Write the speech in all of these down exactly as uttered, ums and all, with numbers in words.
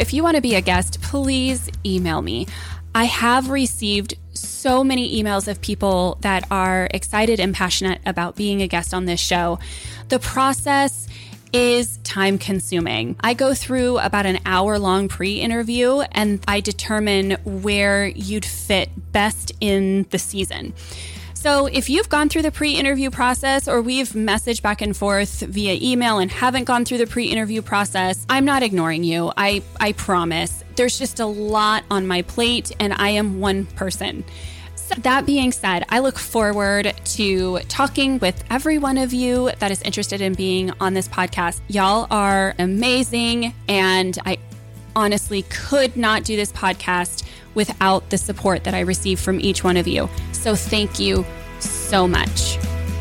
If you want to be a guest, please email me. I have received so many emails of people that are excited and passionate about being a guest on this show. The process is time consuming. I go through about an hour long pre-interview and I determine where you'd fit best in the season. So if you've gone through the pre-interview process or we've messaged back and forth via email and haven't gone through the pre-interview process, I'm not ignoring you. I, I promise. There's just a lot on my plate and I am one person. So that being said, I look forward to talking with every one of you that is interested in being on this podcast. Y'all are amazing and I honestly could not do this podcast without the support that I receive from each one of you. So thank you so much.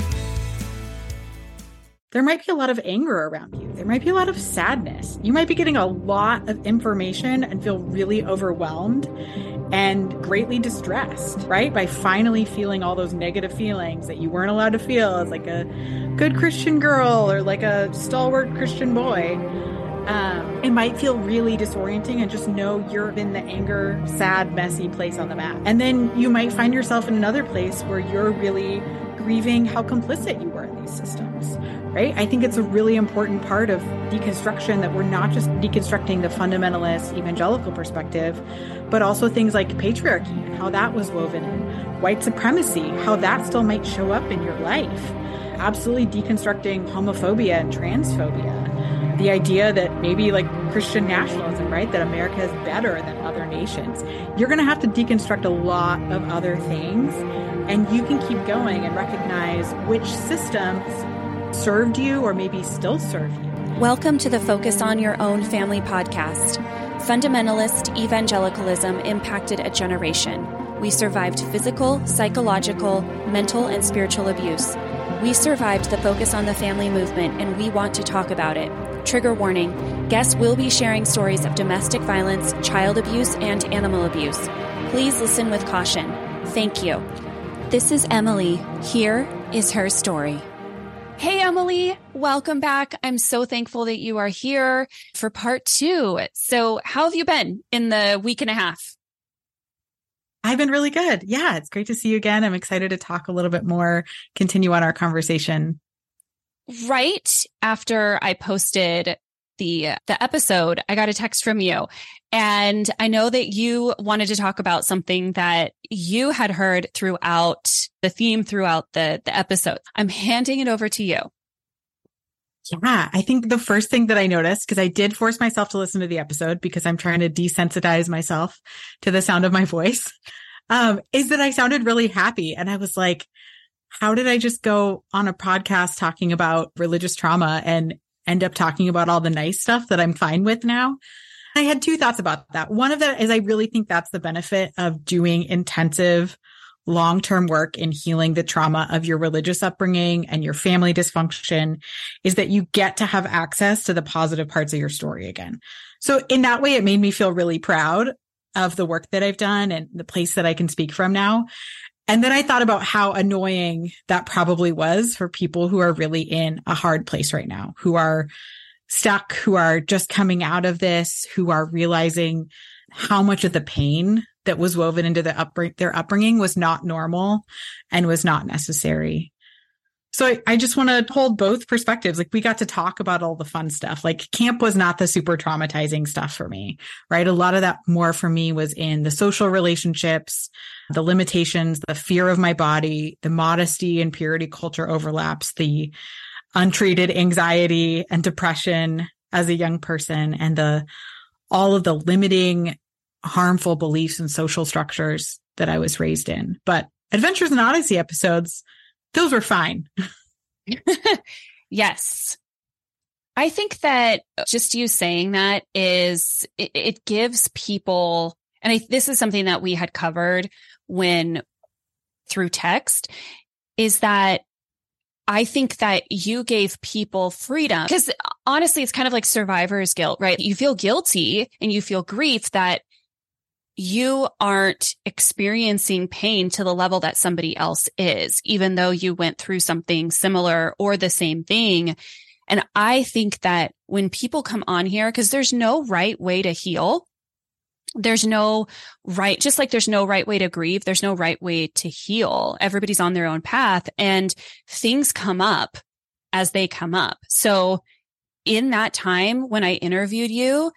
There might be a lot of anger around you. There might be a lot of sadness. You might be getting a lot of information and feel really overwhelmed and greatly distressed, right? By finally feeling all those negative feelings that you weren't allowed to feel as like a good Christian girl or like a stalwart Christian boy. Um, it might feel really disorienting and just know you're in the anger, sad, messy place on the map. And then you might find yourself in another place where you're really grieving how complicit you were in these systems, right? I think it's a really important part of deconstruction that we're not just deconstructing the fundamentalist evangelical perspective, but also things like patriarchy and how that was woven in, white supremacy, how that still might show up in your life, absolutely deconstructing homophobia and transphobia. The idea that maybe like Christian nationalism, right? That America is better than other nations. You're going to have to deconstruct a lot of other things, and you can keep going and recognize which systems served you or maybe still serve you. Welcome to the Focus on Your Own Family podcast. Fundamentalist evangelicalism impacted a generation. We survived physical, psychological, mental, and spiritual abuse. We survived the Focus on the Family movement, and we want to talk about it. Trigger warning, guests will be sharing stories of domestic violence, child abuse, and animal abuse. Please listen with caution. Thank you. This is Emily. Here is her story. Hey, Emily, welcome back. I'm so thankful that you are here for part two. So how have you been in the week and a half? I've been really good. Yeah, it's great to see you again. I'm excited to talk a little bit more, continue on our conversation. Right after I posted the the episode, I got a text from you. And I know that you wanted to talk about something that you had heard throughout the theme throughout the, the episode. I'm handing it over to you. Yeah, I think the first thing that I noticed, because I did force myself to listen to the episode because I'm trying to desensitize myself to the sound of my voice, um, is that I sounded really happy. And I was like, how did I just go on a podcast talking about religious trauma and end up talking about all the nice stuff that I'm fine with now? I had two thoughts about that. One of them is I really think that's the benefit of doing intensive long-term work in healing the trauma of your religious upbringing and your family dysfunction, is that you get to have access to the positive parts of your story again. So in that way, it made me feel really proud of the work that I've done and the place that I can speak from now. And then I thought about how annoying that probably was for people who are really in a hard place right now, who are stuck, who are just coming out of this, who are realizing how much of the pain that was woven into the upbring- their upbringing was not normal and was not necessary. So I, I just want to hold both perspectives. Like, we got to talk about all the fun stuff. Like, camp was not the super traumatizing stuff for me, right? A lot of that more for me was in the social relationships, the limitations, the fear of my body, the modesty and purity culture overlaps, the untreated anxiety and depression as a young person, and the all of the limiting, harmful beliefs and social structures that I was raised in. But Adventures in Odyssey episodes, those were fine. Yes. I think that just you saying that is, it, it gives people, and I, this is something that we had covered when through text, is that I think that you gave people freedom, because honestly, it's kind of like survivor's guilt, right? You feel guilty and you feel grief that you aren't experiencing pain to the level that somebody else is, even though you went through something similar or the same thing. And I think that when people come on here, because there's no right way to heal, there's no right, just like there's no right way to grieve, there's no right way to heal. Everybody's on their own path and things come up as they come up. So in that time when I interviewed you,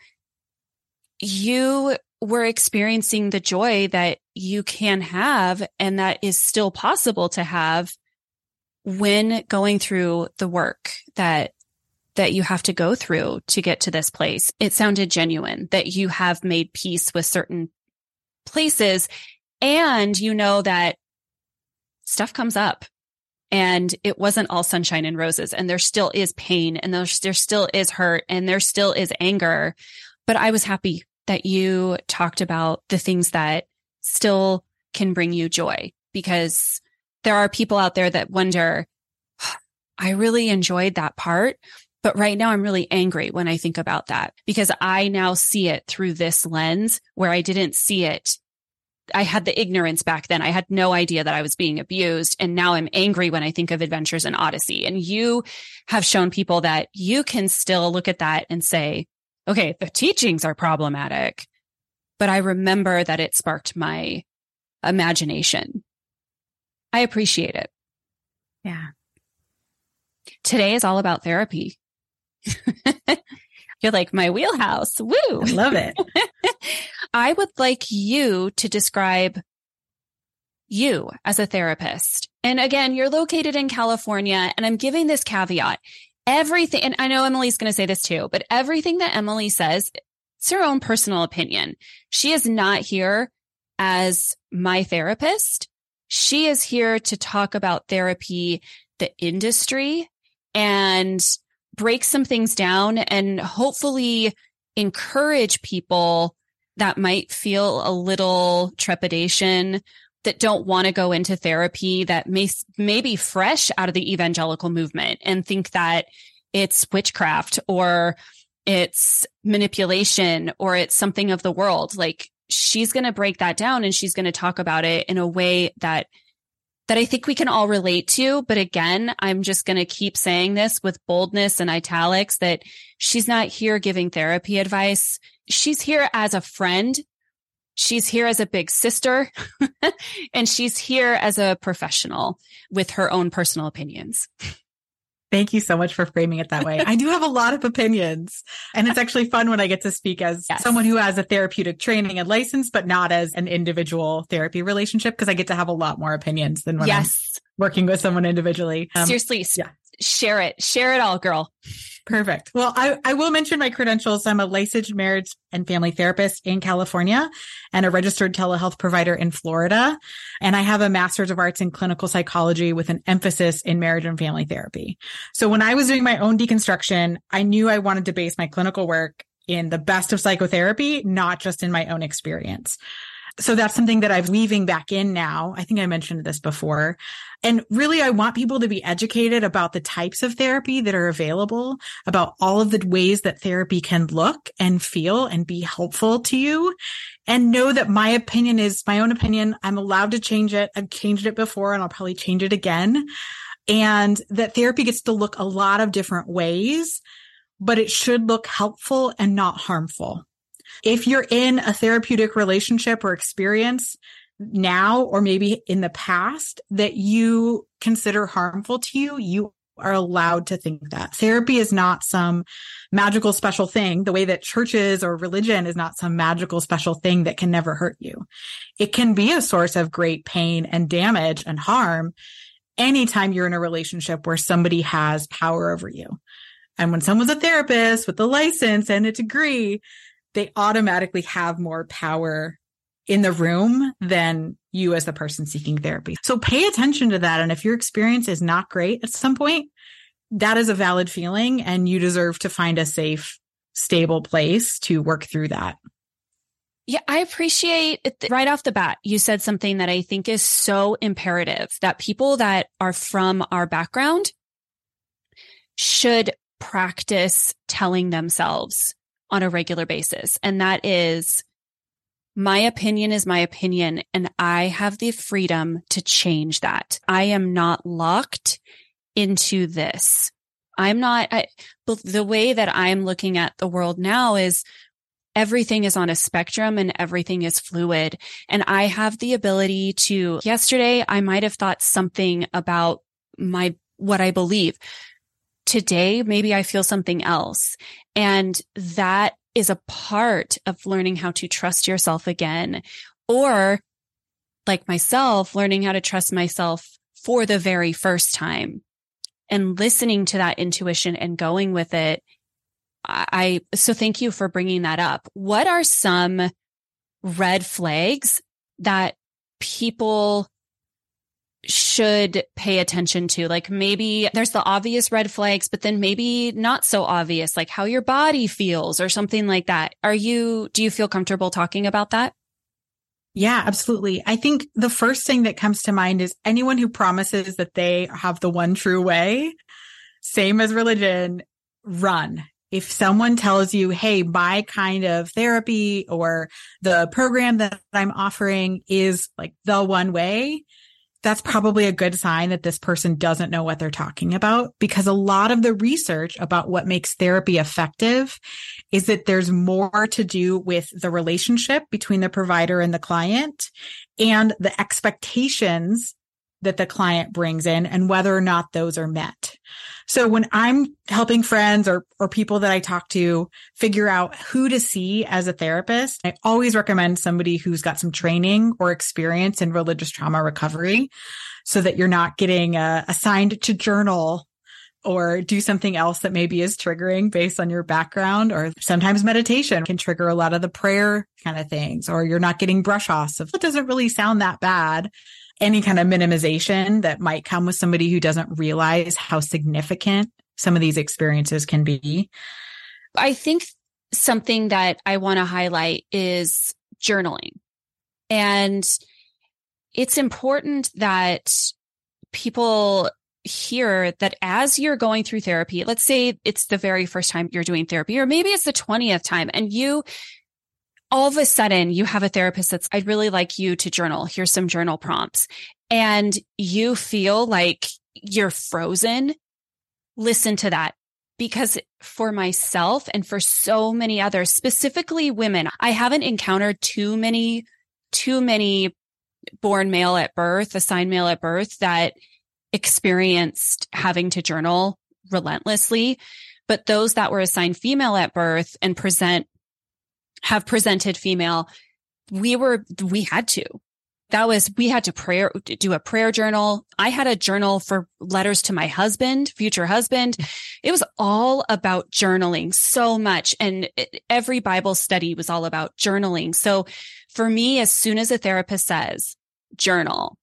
you were experiencing the joy that you can have and that is still possible to have when going through the work that that you have to go through to get to this place. It sounded genuine that you have made peace with certain places and you know that stuff comes up and it wasn't all sunshine and roses and there still is pain and there's, there still is hurt and there still is anger. But I was happy that you talked about the things that still can bring you joy, because there are people out there that wonder, I really enjoyed that part, but right now I'm really angry when I think about that because I now see it through this lens where I didn't see it. I had the ignorance back then. I had no idea that I was being abused. And now I'm angry when I think of Adventures in Odyssey. And you have shown people that you can still look at that and say, okay, the teachings are problematic, but I remember that it sparked my imagination. I appreciate it. Yeah. Today is all about therapy. You're like my wheelhouse. Woo. I love it. I would like you to describe you as a therapist. And again, you're located in California, and I'm giving this caveat. Everything, and I know Emily's going to say this too, but everything that Emily says, it's her own personal opinion. She is not here as my therapist. She is here to talk about therapy, the industry, and break some things down and hopefully encourage people that might feel a little trepidation, that don't want to go into therapy, that may, may be fresh out of the evangelical movement and think that it's witchcraft or it's manipulation or it's something of the world. Like, she's going to break that down and she's going to talk about it in a way that that I think we can all relate to. But again, I'm just going to keep saying this with boldness and italics, that she's not here giving therapy advice. She's here as a friend. She's here as a big sister, and she's here as a professional with her own personal opinions. Thank you so much for framing it that way. I do have a lot of opinions, and it's actually fun when I get to speak as yes. someone who has a therapeutic training and license, but not as an individual therapy relationship, because I get to have a lot more opinions than when yes. I'm working with someone individually. Um, Seriously, yeah. share it. Share it all, girl. Perfect. Well, I, I will mention my credentials. I'm a licensed marriage and family therapist in California and a registered telehealth provider in Florida. And I have a master's of arts in clinical psychology with an emphasis in marriage and family therapy. So when I was doing my own deconstruction, I knew I wanted to base my clinical work in the best of psychotherapy, not just in my own experience. So that's something that I'm weaving back in now. I think I mentioned this before. And really, I want people to be educated about the types of therapy that are available, about all of the ways that therapy can look and feel and be helpful to you. And know that my opinion is my own opinion. I'm allowed to change it. I've changed it before and I'll probably change it again. And that therapy gets to look a lot of different ways, but it should look helpful and not harmful. If you're in a therapeutic relationship or experience now, or maybe in the past, that you consider harmful to you, you are allowed to think that. Therapy is not some magical special thing, the way that churches or religion is not some magical special thing that can never hurt you. It can be a source of great pain and damage and harm anytime you're in a relationship where somebody has power over you. And when someone's a therapist with a license and a degree, they automatically have more power in the room than you as the person seeking therapy. So pay attention to that. And if your experience is not great at some point, that is a valid feeling and you deserve to find a safe, stable place to work through that. Yeah, I appreciate it. Right off the bat, you said something that I think is so imperative, that people that are from our background should practice telling themselves on a regular basis. And that is, my opinion is my opinion, and I have the freedom to change that. I am not locked into this. I'm not, I, the way that I'm looking at the world now is everything is on a spectrum and everything is fluid. And I have the ability to, yesterday, I might have thought something about my, what I believe. Today, maybe I feel something else. And that is a part of learning how to trust yourself again. Or like myself, learning how to trust myself for the very first time and listening to that intuition and going with it. I, so thank you for bringing that up. What are some red flags that people should pay attention to? Like maybe there's the obvious red flags, but then maybe not so obvious, like how your body feels or something like that. Are you, do you feel comfortable talking about that? Yeah, absolutely. I think the first thing that comes to mind is anyone who promises that they have the one true way, same as religion, run. If someone tells you, hey, my kind of therapy or the program that I'm offering is like the one way, that's probably a good sign that this person doesn't know what they're talking about, because a lot of the research about what makes therapy effective is that there's more to do with the relationship between the provider and the client and the expectations that the client brings in and whether or not those are met. So when I'm helping friends or, or people that I talk to figure out who to see as a therapist, I always recommend somebody who's got some training or experience in religious trauma recovery so that you're not getting uh, assigned to journal or do something else that maybe is triggering based on your background. Or sometimes meditation can trigger a lot of the prayer kind of things, or you're not getting brush offs of it doesn't really sound that bad. Any kind of minimization that might come with somebody who doesn't realize how significant some of these experiences can be. I think something that I want to highlight is journaling. And it's important that people hear that as you're going through therapy, let's say it's the very first time you're doing therapy, or maybe it's the twentieth time, and you all of a sudden you have a therapist that's, I'd really like you to journal. Here's some journal prompts. And you feel like you're frozen. Listen to that. Because for myself and for so many others, specifically women, I haven't encountered too many, too many born male at birth, assigned male at birth that experienced having to journal relentlessly. But those that were assigned female at birth and present have presented female, we were, we had to, that was, we had to prayer, do a prayer journal. I had a journal for letters to my husband, future husband. It was all about journaling so much. And every Bible study was all about journaling. So for me, as soon as a therapist says journal,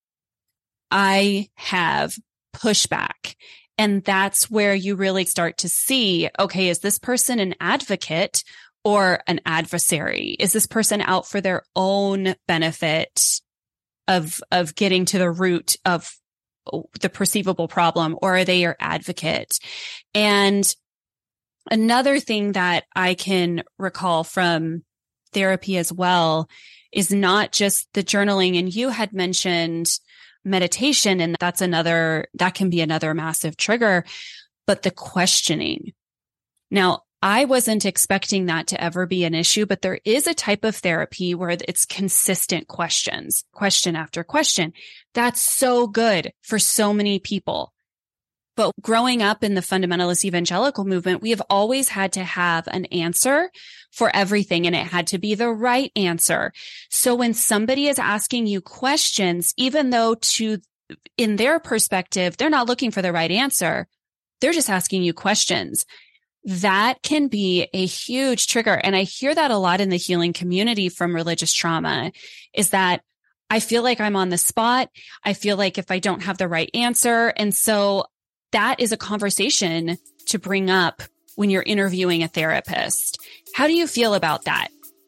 I have pushback. And that's where you really start to see, okay, is this person an advocate or an adversary? Is this person out for their own benefit of, of getting to the root of the perceivable problem, or are they your advocate? And another thing that I can recall from therapy as well is not just the journaling. And you had mentioned meditation, and that's another, that can be another massive trigger, but the questioning. Now, I wasn't expecting that to ever be an issue, but there is a type of therapy where it's consistent questions, question after question. That's so good for so many people. But growing up in the fundamentalist evangelical movement, we have always had to have an answer for everything, and it had to be the right answer. So when somebody is asking you questions, even though to, in their perspective, they're not looking for the right answer, they're just asking you questions. That can be a huge trigger. And I hear that a lot in the healing community from religious trauma, is that I feel like I'm on the spot. I feel like if I don't have the right answer. And so that is a conversation to bring up when you're interviewing a therapist. How do you feel about that?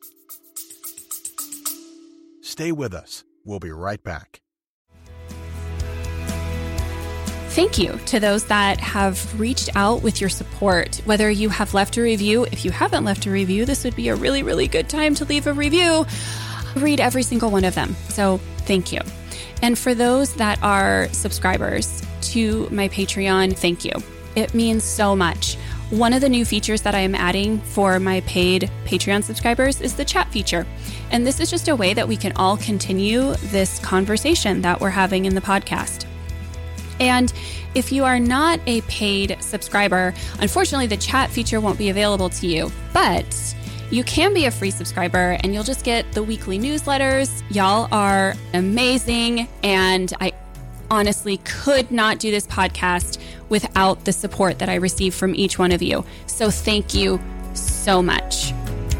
Stay with us. We'll be right back. Thank you to those that have reached out with your support, whether you have left a review. If you haven't left a review, this would be a really, really good time to leave a review. I read every single one of them. So thank you. And for those that are subscribers to my Patreon, thank you. It means so much. One of the new features that I am adding for my paid Patreon subscribers is the chat feature. And this is just a way that we can all continue this conversation that we're having in the podcast. And if you are not a paid subscriber, unfortunately, the chat feature won't be available to you, but you can be a free subscriber and you'll just get the weekly newsletters. Y'all are amazing. And I honestly could not do this podcast without the support that I receive from each one of you. So thank you so much.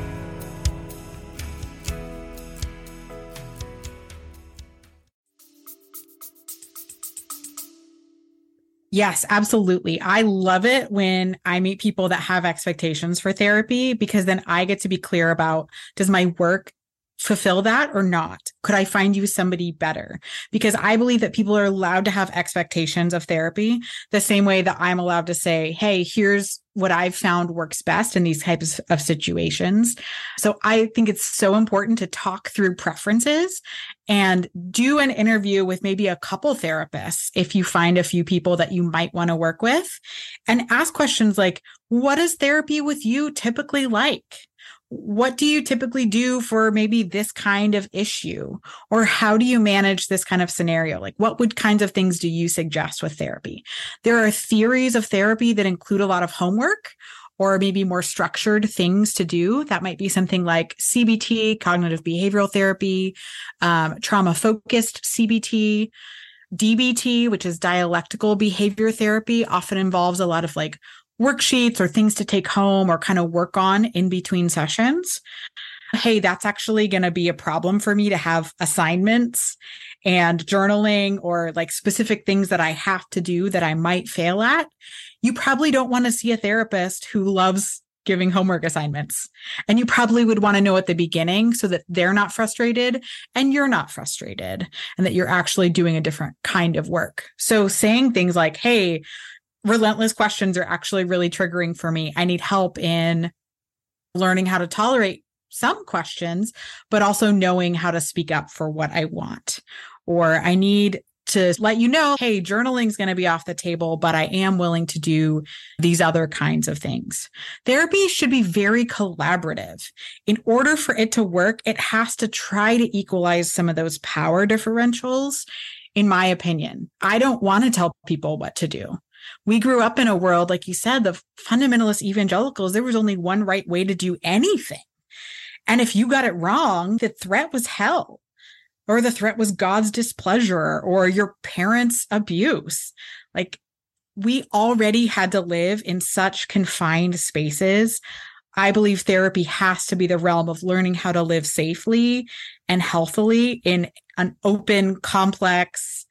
Yes, absolutely. I love it when I meet people that have expectations for therapy, because then I get to be clear about, does my work fulfill that or not? Could I find you somebody better? Because I believe that people are allowed to have expectations of therapy the same way that I'm allowed to say, hey, here's what I've found works best in these types of situations. So I think it's so important to talk through preferences and do an interview with maybe a couple therapists if you find a few people that you might want to work with, and ask questions like, what is therapy with you typically like? What do you typically do for maybe this kind of issue? Or how do you manage this kind of scenario? Like, what would kinds of things do you suggest with therapy? There are theories of therapy that include a lot of homework or maybe more structured things to do. That might be something like C B T, cognitive behavioral therapy, um, trauma-focused C B T. D B T, which is dialectical behavior therapy, often involves a lot of like worksheets or things to take home or kind of work on in between sessions. Hey, that's actually going to be a problem for me to have assignments and journaling or like specific things that I have to do that I might fail at. You probably don't want to see a therapist who loves giving homework assignments. And you probably would want to know at the beginning so that they're not frustrated and you're not frustrated, and that you're actually doing a different kind of work. So saying things like, hey, relentless questions are actually really triggering for me. I need help in learning how to tolerate some questions, but also knowing how to speak up for what I want. Or I need to let you know, hey, journaling is going to be off the table, but I am willing to do these other kinds of things. Therapy should be very collaborative. In order for it to work, it has to try to equalize some of those power differentials, in my opinion. I don't want to tell people what to do. We grew up in a world, like you said, the fundamentalist evangelicals, there was only one right way to do anything. And if you got it wrong, the threat was hell, or the threat was God's displeasure or your parents' abuse. Like, we already had to live in such confined spaces. I believe therapy has to be the realm of learning how to live safely and healthily in an open, complex,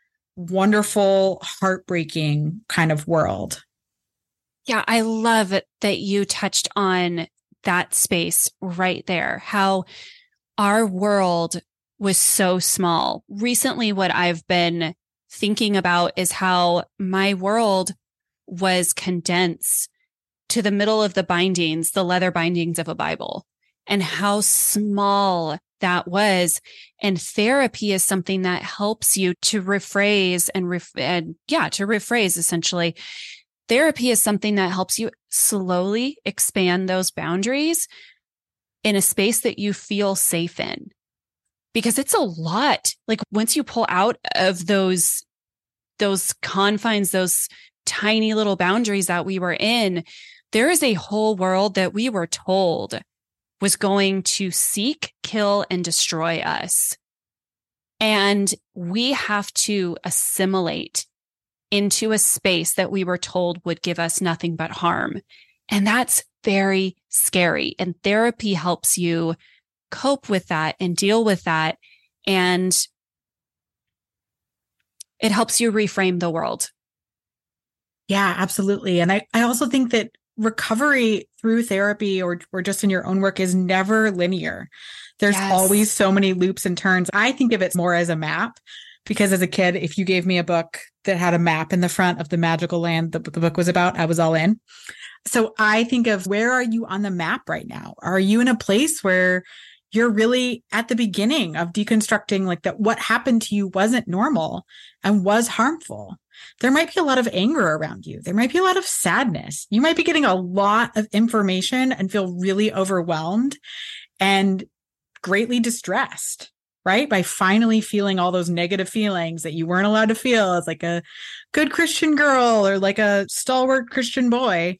wonderful, heartbreaking kind of world. Yeah, I love it that you touched on that space right there, how our world was so small. Recently, what I've been thinking about is how my world was condensed to the middle of the bindings, the leather bindings of a Bible, and how small that was. And therapy is something that helps you to rephrase and, ref- and yeah, to rephrase essentially. Therapy is something that helps you slowly expand those boundaries in a space that you feel safe in. Because it's a lot. Like, once you pull out of those, those confines, those tiny little boundaries that we were in, there is a whole world that we were told was going to seek, kill, and destroy us. And we have to assimilate into a space that we were told would give us nothing but harm. And that's very scary. And therapy helps you cope with that and deal with that. And it helps you reframe the world. Yeah, absolutely. And I, I also think that recovery through therapy or, or just in your own work is never linear. There's yes. always so many loops and turns. I think of it more as a map, because as a kid, if you gave me a book that had a map in the front of the magical land that the book was about, I was all in. So I think of, where are you on the map right now? Are you in a place where you're really at the beginning of deconstructing, like, that what happened to you wasn't normal and was harmful? there might be a lot of anger around you. There might be a lot of sadness. You might be getting a lot of information and feel really overwhelmed and greatly distressed, right? By finally feeling all those negative feelings that you weren't allowed to feel as like a good Christian girl or like a stalwart Christian boy.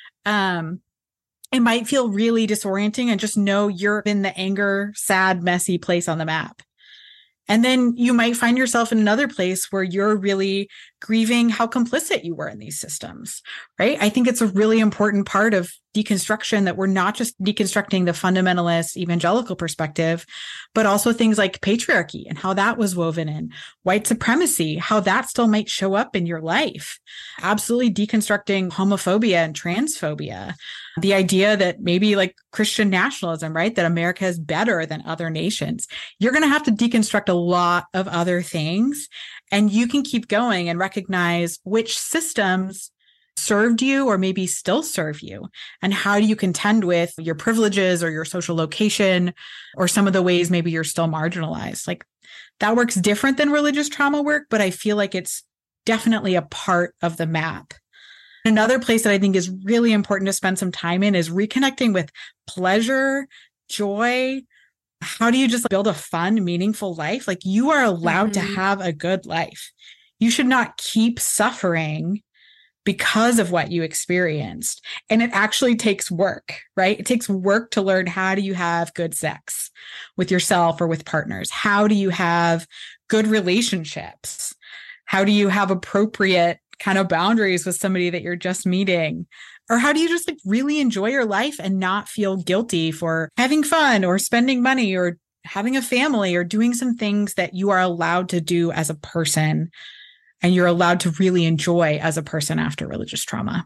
Um, it might feel really disorienting, and just know you're in the anger, sad, messy place on the map. And then you might find yourself in another place where you're really grieving how complicit you were in these systems, right? I think it's a really important part of deconstruction that we're not just deconstructing the fundamentalist evangelical perspective, but also things like patriarchy and how that was woven in, white supremacy, how that still might show up in your life, absolutely deconstructing homophobia and transphobia, the idea that maybe like Christian nationalism, right? That America is better than other nations. You're going to have to deconstruct a lot of other things, and you can keep going and recognize which systems served you or maybe still serve you, and how do you contend with your privileges or your social location or some of the ways maybe you're still marginalized. Like that works different than religious trauma work, but I feel like it's definitely a part of the map. Another place that I think is really important to spend some time in is reconnecting with pleasure, joy. How do you just build a fun, meaningful life? Like you are allowed mm-hmm. to have a good life. You should not keep suffering because of what you experienced. And it actually takes work, right? It takes work to learn, how do you have good sex with yourself or with partners? How do you have good relationships? How do you have appropriate kind of boundaries with somebody that you're just meeting? Or how do you just like really enjoy your life and not feel guilty for having fun or spending money or having a family or doing some things that you are allowed to do as a person and you're allowed to really enjoy as a person after religious trauma?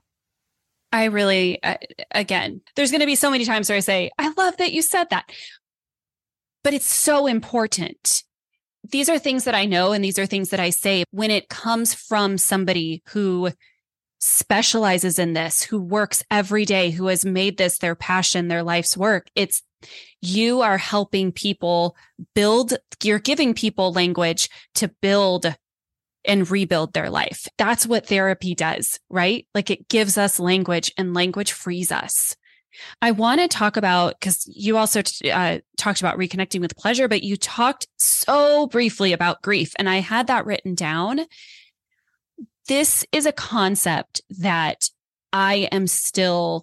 I really, uh, again, there's going to be so many times where I say, I love that you said that, but it's so important. These are things that I know, and these are things that I say when it comes from somebody who specializes in this, who works every day, who has made this their passion, their life's work. It's you are helping people build, you're giving people language to build and rebuild their life. That's what therapy does, right? Like it gives us language, and language frees us. I want to talk about, because you also uh, talked about reconnecting with pleasure, but you talked so briefly about grief, and I had that written down. This is a concept that I am still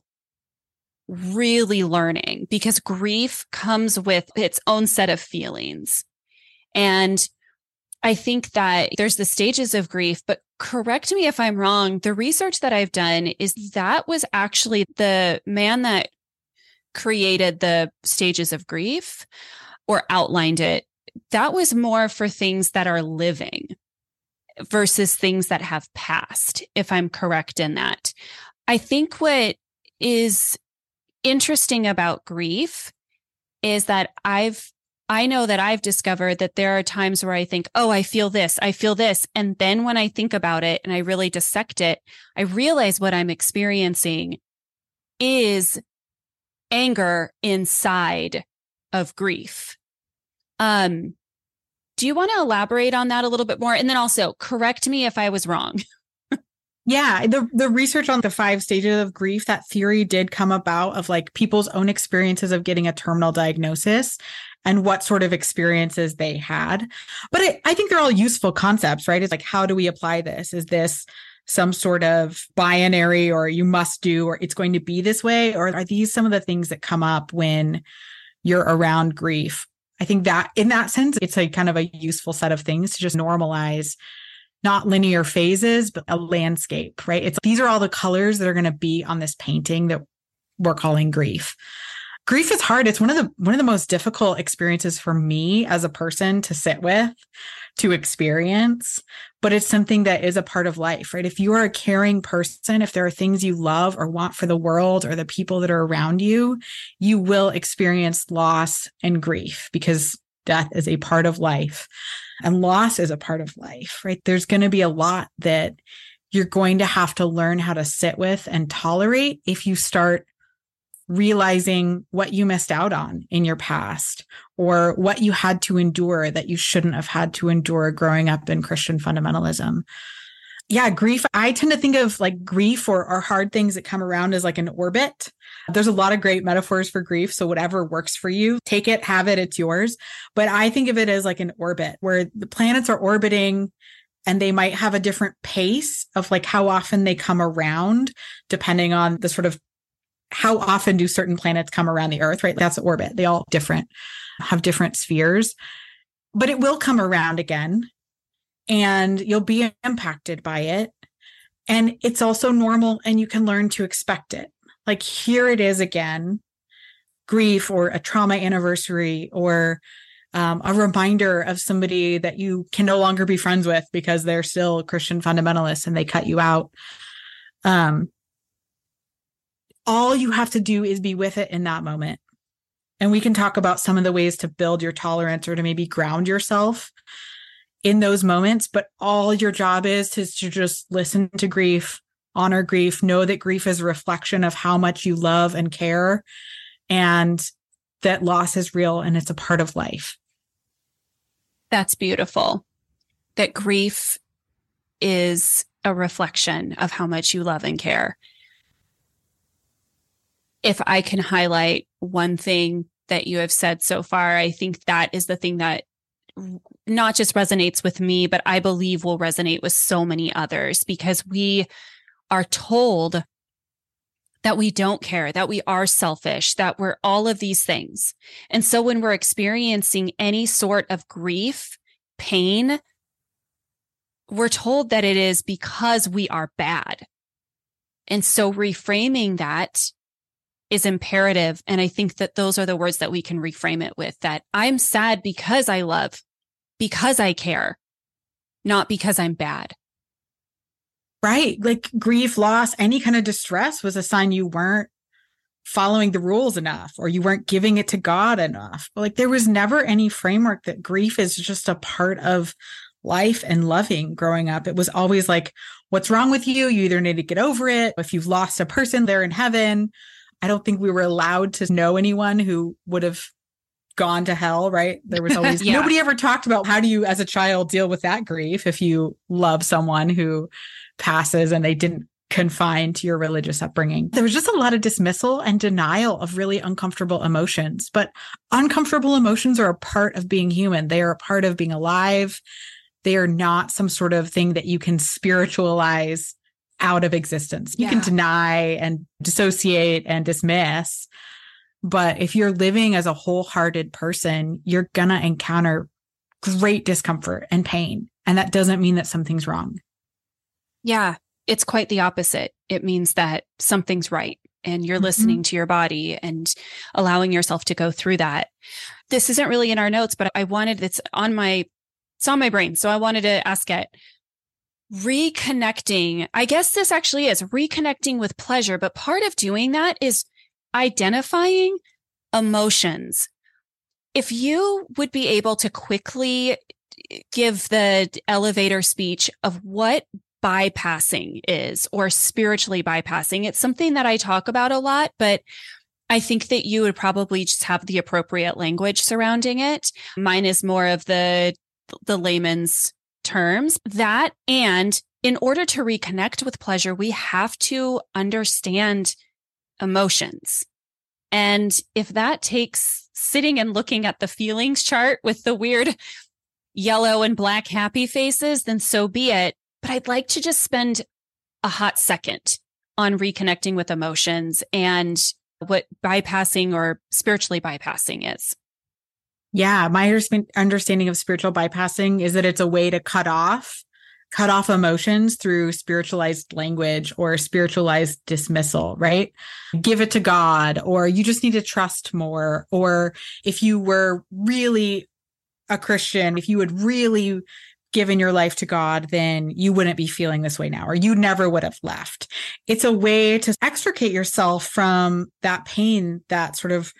really learning, because grief comes with its own set of feelings. And I think that there's the stages of grief, but correct me if I'm wrong. The research that I've done is that was actually the man that created the stages of grief or outlined it. That was more for things that are living versus things that have passed, if I'm correct in that. I think what is interesting about grief is that I've I know that I've discovered that there are times where I think, oh, I feel this, I feel this. And then when I think about it and I really dissect it, I realize what I'm experiencing is anger inside of grief. Um, do you want to elaborate on that a little bit more? And then also correct me if I was wrong. Yeah, the the research on the five stages of grief, that theory did come about of like people's own experiences of getting a terminal diagnosis and what sort of experiences they had. But it, I think they're all useful concepts, right? It's like, how do we apply this? Is this some sort of binary, or you must do, or it's going to be this way? Or are these some of the things that come up when you're around grief? I think that in that sense, it's a kind of a useful set of things to just normalize not linear phases, but a landscape, right? It's these are all the colors that are going to be on this painting that we're calling grief. Grief is hard. It's one of the one of the most difficult experiences for me as a person to sit with, to experience, but it's something that is a part of life, right? If you are a caring person, if there are things you love or want for the world or the people that are around you, you will experience loss and grief, because death is a part of life and loss is a part of life, right? There's going to be a lot that you're going to have to learn how to sit with and tolerate if you start realizing what you missed out on in your past, or what you had to endure that you shouldn't have had to endure growing up in Christian fundamentalism. Yeah, grief. I tend to think of like grief or, or hard things that come around as like an orbit. There's a lot of great metaphors for grief. So whatever works for you, take it, have it, it's yours. But I think of it as like an orbit where the planets are orbiting and they might have a different pace of like how often they come around, depending on the sort of how often do certain planets come around the Earth, right? That's the orbit. They all different, have different spheres, but it will come around again. And you'll be impacted by it. And it's also normal and you can learn to expect it. Like here it is again, grief or a trauma anniversary or um, a reminder of somebody that you can no longer be friends with because they're still Christian fundamentalists and they cut you out. Um, all you have to do is be with it in that moment. And we can talk about some of the ways to build your tolerance or to maybe ground yourself in those moments, but all your job is is to just listen to grief, honor grief, know that grief is a reflection of how much you love and care, and that loss is real and it's a part of life. That's beautiful. That grief is a reflection of how much you love and care. If I can highlight one thing that you have said so far, I think that is the thing that not just resonates with me, but I believe will resonate with so many others, because we are told that we don't care, that we are selfish, that we're all of these things. And so when we're experiencing any sort of grief, pain, we're told that it is because we are bad. And so reframing that is imperative. And I think that those are the words that we can reframe it with, that I'm sad because I love, because I care, not because I'm bad. Right. Like grief, loss, any kind of distress was a sign you weren't following the rules enough or you weren't giving it to God enough. But like there was never any framework that grief is just a part of life and loving growing up. It was always like, what's wrong with you? You either need to get over it. If you've lost a person, they're in heaven. I don't think we were allowed to know anyone who would have gone to hell, right? There was always, yeah. Nobody ever talked about how do you as a child deal with that grief if you love someone who passes and they didn't confine to your religious upbringing. There was just a lot of dismissal and denial of really uncomfortable emotions, but uncomfortable emotions are a part of being human. They are a part of being alive. They are not some sort of thing that you can spiritualize out of existence. You yeah. can deny and dissociate and dismiss. But if you're living as a wholehearted person, you're going to encounter great discomfort and pain. And that doesn't mean that something's wrong. Yeah, it's quite the opposite. It means that something's right and you're mm-hmm. listening to your body and allowing yourself to go through that. This isn't really in our notes, but I wanted, it's on my, it's on my brain. So I wanted to ask it. Reconnecting, I guess this actually is reconnecting with pleasure, but part of doing that is identifying emotions. If you would be able to quickly give the elevator speech of what bypassing is, or spiritually bypassing, it's something that I talk about a lot, but I think that you would probably just have the appropriate language surrounding it. Mine is more of the the layman's terms. That, and in order to reconnect with pleasure, we have to understand emotions. And if that takes sitting and looking at the feelings chart with the weird yellow and black happy faces, then so be it. But I'd like to just spend a hot second on reconnecting with emotions and what bypassing or spiritually bypassing is. Yeah, my understanding of spiritual bypassing is that it's a way to cut off, cut off emotions through spiritualized language or spiritualized dismissal, right? Give it to God, or you just need to trust more. Or if you were really a Christian, if you had really given your life to God, then you wouldn't be feeling this way now, or you never would have left. It's a way to extricate yourself from that pain, that sort of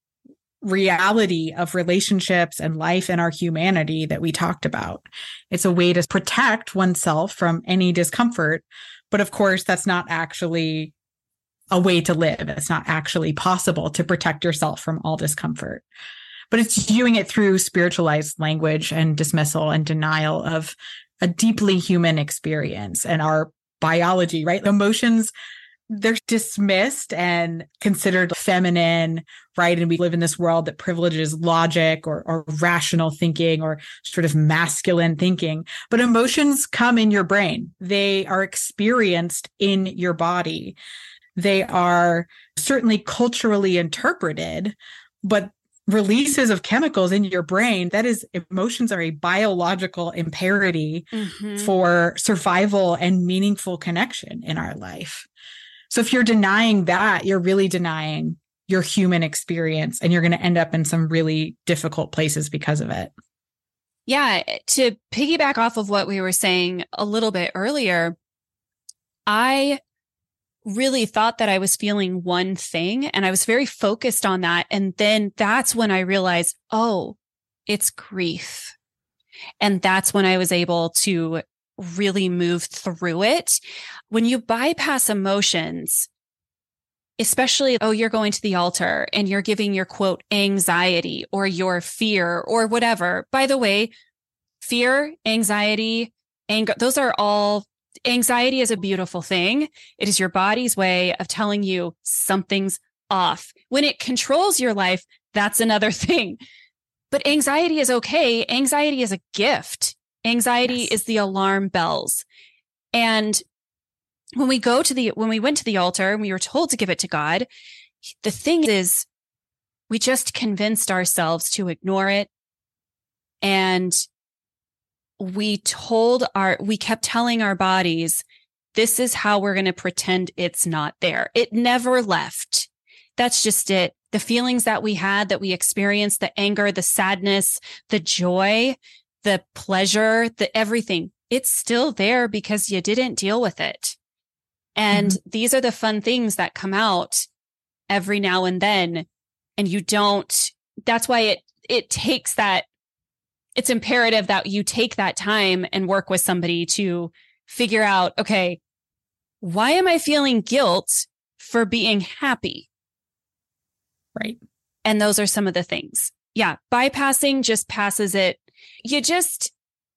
reality of relationships and life and our humanity that we talked about. It's a way to protect oneself from any discomfort. But of course, that's not actually a way to live. It's not actually possible to protect yourself from all discomfort. But it's doing it through spiritualized language and dismissal and denial of a deeply human experience and our biology, right? Emotions, they're dismissed and considered feminine, right? And we live in this world that privileges logic or, or rational thinking or sort of masculine thinking. But emotions come in your brain. They are experienced in your body. They are certainly culturally interpreted, but releases of chemicals in your brain, that is, emotions are a biological imperative mm-hmm. for survival and meaningful connection in our life. So if you're denying that, you're really denying your human experience, and you're going to end up in some really difficult places because of it. Yeah. To piggyback off of what we were saying a little bit earlier, I really thought that I was feeling one thing and I was very focused on that. And then that's when I realized, oh, it's grief. And that's when I was able to really move through it. When you bypass emotions, especially, oh, you're going to the altar and you're giving your quote anxiety or your fear or whatever. By the way, fear, anxiety, anger, those are all, anxiety is a beautiful thing. It is your body's way of telling you something's off. When it controls your life, that's another thing. But anxiety is okay. Anxiety is a gift. Anxiety yes. is the alarm bells. And when we go to the, when we went to the altar and we were told to give it to God, the thing is, we just convinced ourselves to ignore it. And we told our, we kept telling our bodies, this is how we're going to pretend it's not there. It never left. That's just it. The feelings that we had, that we experienced, the anger, the sadness, the joy, the pleasure, the everything, it's still there because you didn't deal with it. And mm-hmm. these are the fun things that come out every now and then. And you don't, that's why it, it takes that, it's imperative that you take that time and work with somebody to figure out, okay, why am I feeling guilt for being happy? Right. And those are some of the things. Yeah. Bypassing just passes it. You just,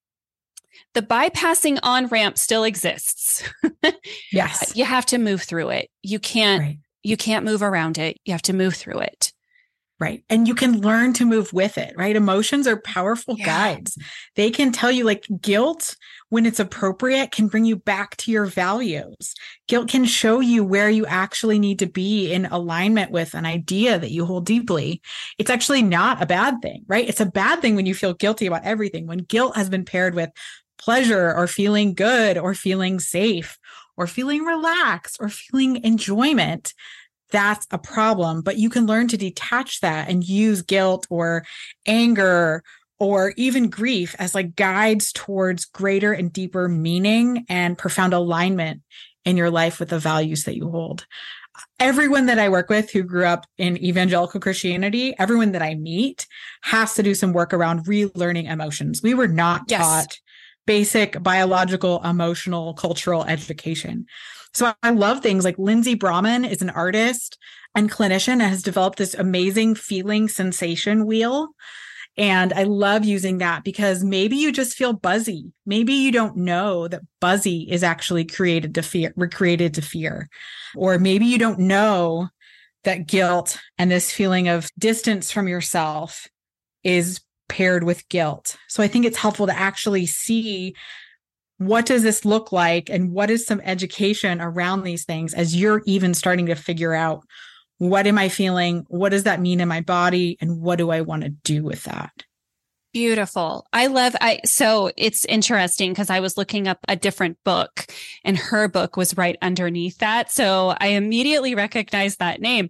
the bypassing on ramp still exists. Yes. You have to move through it. You can't, right. you can't move around it. You have to move through it. Right. And you can learn to move with it, right? Emotions are powerful yeah. guides. They can tell you, like, guilt, when it's appropriate, can bring you back to your values. Guilt can show you where you actually need to be in alignment with an idea that you hold deeply. It's actually not a bad thing, right? It's a bad thing when you feel guilty about everything. When guilt has been paired with pleasure or feeling good or feeling safe or feeling relaxed or feeling enjoyment, that's a problem. But you can learn to detach that and use guilt or anger or even grief as like guides towards greater and deeper meaning and profound alignment in your life with the values that you hold. Everyone that I work with who grew up in evangelical Christianity, everyone that I meet has to do some work around relearning emotions. We were not yes. taught basic biological, emotional, cultural education. So I love things like Lindsay Brahman is an artist and clinician and has developed this amazing feeling sensation wheel. And I love using that because maybe you just feel buzzy. Maybe you don't know that buzzy is actually created to fear, recreated to fear. Or maybe you don't know that guilt and this feeling of distance from yourself is paired with guilt. So I think it's helpful to actually see, what does this look like? And what is some education around these things as you're even starting to figure out, what am I feeling? What does that mean in my body? And what do I want to do with that? Beautiful. I love, I, so it's interesting because I was looking up a different book and her book was right underneath that. So I immediately recognized that name.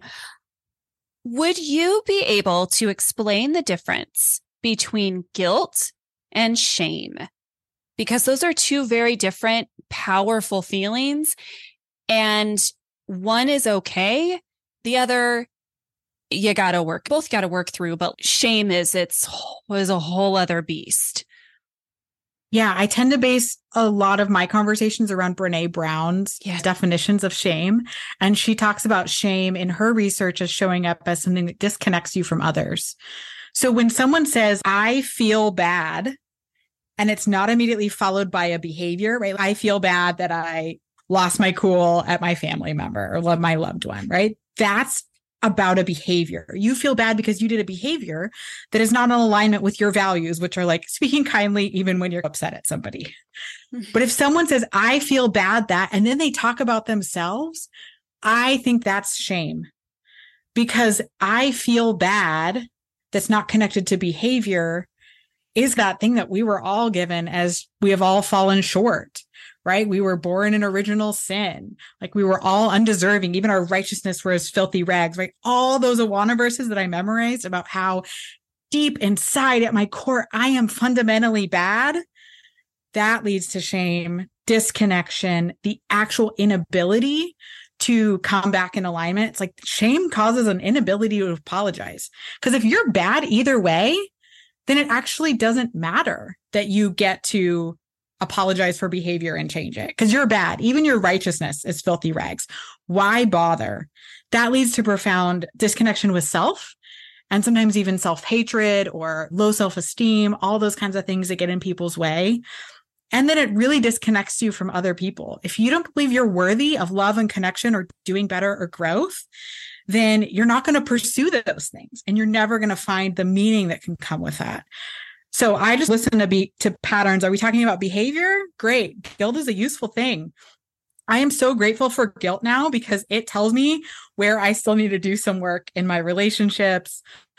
Would you be able to explain the difference between guilt and shame? Because those are two very different, powerful feelings. And one is okay. The other, you got to work, both got to work through, but shame is, it's, is a whole other beast. Yeah. I tend to base a lot of my conversations around Brene Brown's yeah. definitions of shame. And she talks about shame in her research as showing up as something that disconnects you from others. So when someone says, I feel bad, and it's not immediately followed by a behavior, right? I feel bad that I lost my cool at my family member or love my loved one, right? That's about a behavior. You feel bad because you did a behavior that is not in alignment with your values, which are like speaking kindly, even when you're upset at somebody. But if someone says, I feel bad that, and then they talk about themselves, I think that's shame, because I feel bad that's not connected to behavior is that thing that we were all given as we have all fallen short, right? We were born in original sin. Like we were all undeserving. Even our righteousness was filthy rags, right? All those Awana verses that I memorized about how deep inside at my core, I am fundamentally bad. That leads to shame, disconnection, the actual inability to come back in alignment. It's like shame causes an inability to apologize. Because if you're bad either way, then it actually doesn't matter that you get to apologize for behavior and change it, because you're bad. Even your righteousness is filthy rags. Why bother? That leads to profound disconnection with self, and sometimes even self-hatred or low self-esteem, all those kinds of things that get in people's way. And then it really disconnects you from other people. If you don't believe you're worthy of love and connection or doing better or growth, then you're not going to pursue those things, and you're never going to find the meaning that can come with that. So I just listen to be to patterns. Are we talking about behavior? Great. Guilt is a useful thing. I am so grateful for guilt now because it tells me where I still need to do some work in my relationships,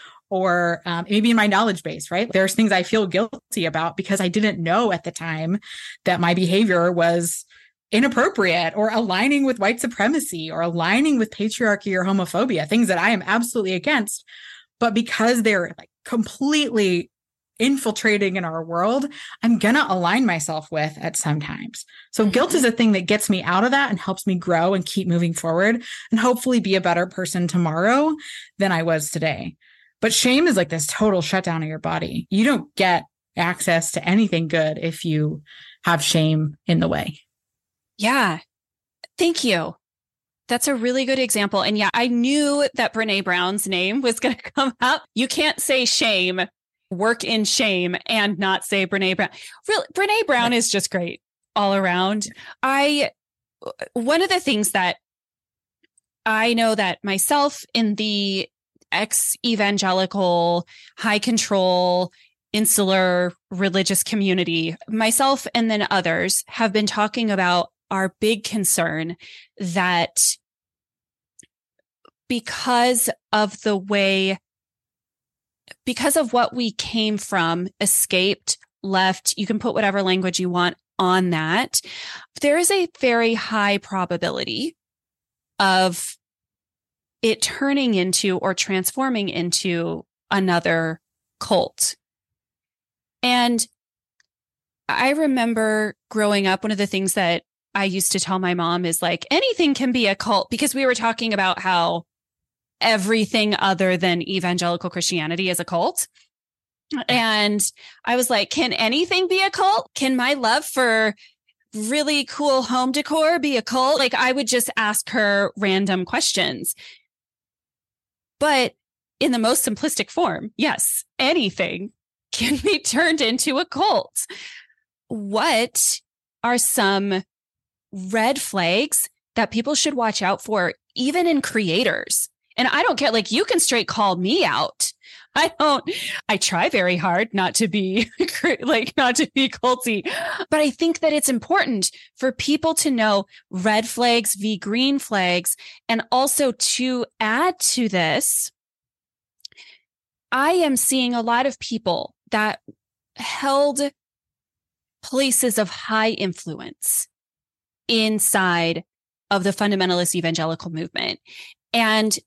or um, maybe in my knowledge base, right? There's things I feel guilty about because I didn't know at the time that my behavior was inappropriate or aligning with white supremacy or aligning with patriarchy or homophobia, things that I am absolutely against. But because they're like completely infiltrating in our world, I'm going to align myself with at some times. So guilt is a thing that gets me out of that and helps me grow and keep moving forward and hopefully be a better person tomorrow than I was today. But shame is like this total shutdown of your body. You don't get access to anything good if you have shame in the way. Yeah. Thank you. That's a really good example. And yeah, I knew that Brene Brown's name was going to come up. You can't say shame, work in shame, and not say Brene Brown. Really, Brene Brown is just great all around. I, one of the things that I know that myself in the ex-evangelical, high control, insular religious community, myself and then others have been talking about our big concern that because of the way, because of what we came from, escaped, left, you can put whatever language you want on that, there is a very high probability of it turning into or transforming into another cult. And I remember growing up, one of the things that I used to tell my mom is like, anything can be a cult, because we were talking about how everything other than evangelical Christianity is a cult. And I was like, can anything be a cult? Can my love for really cool home decor be a cult? Like, I would just ask her random questions. But in the most simplistic form, yes, anything can be turned into a cult. What are some red flags that people should watch out for, even in creators? And I don't care, like, you can straight call me out. I don't, I try very hard not to be like, not to be culty, but I think that it's important for people to know red flags v green flags. And also to add to this, I am seeing a lot of people that held places of high influence inside of the fundamentalist evangelical movement. And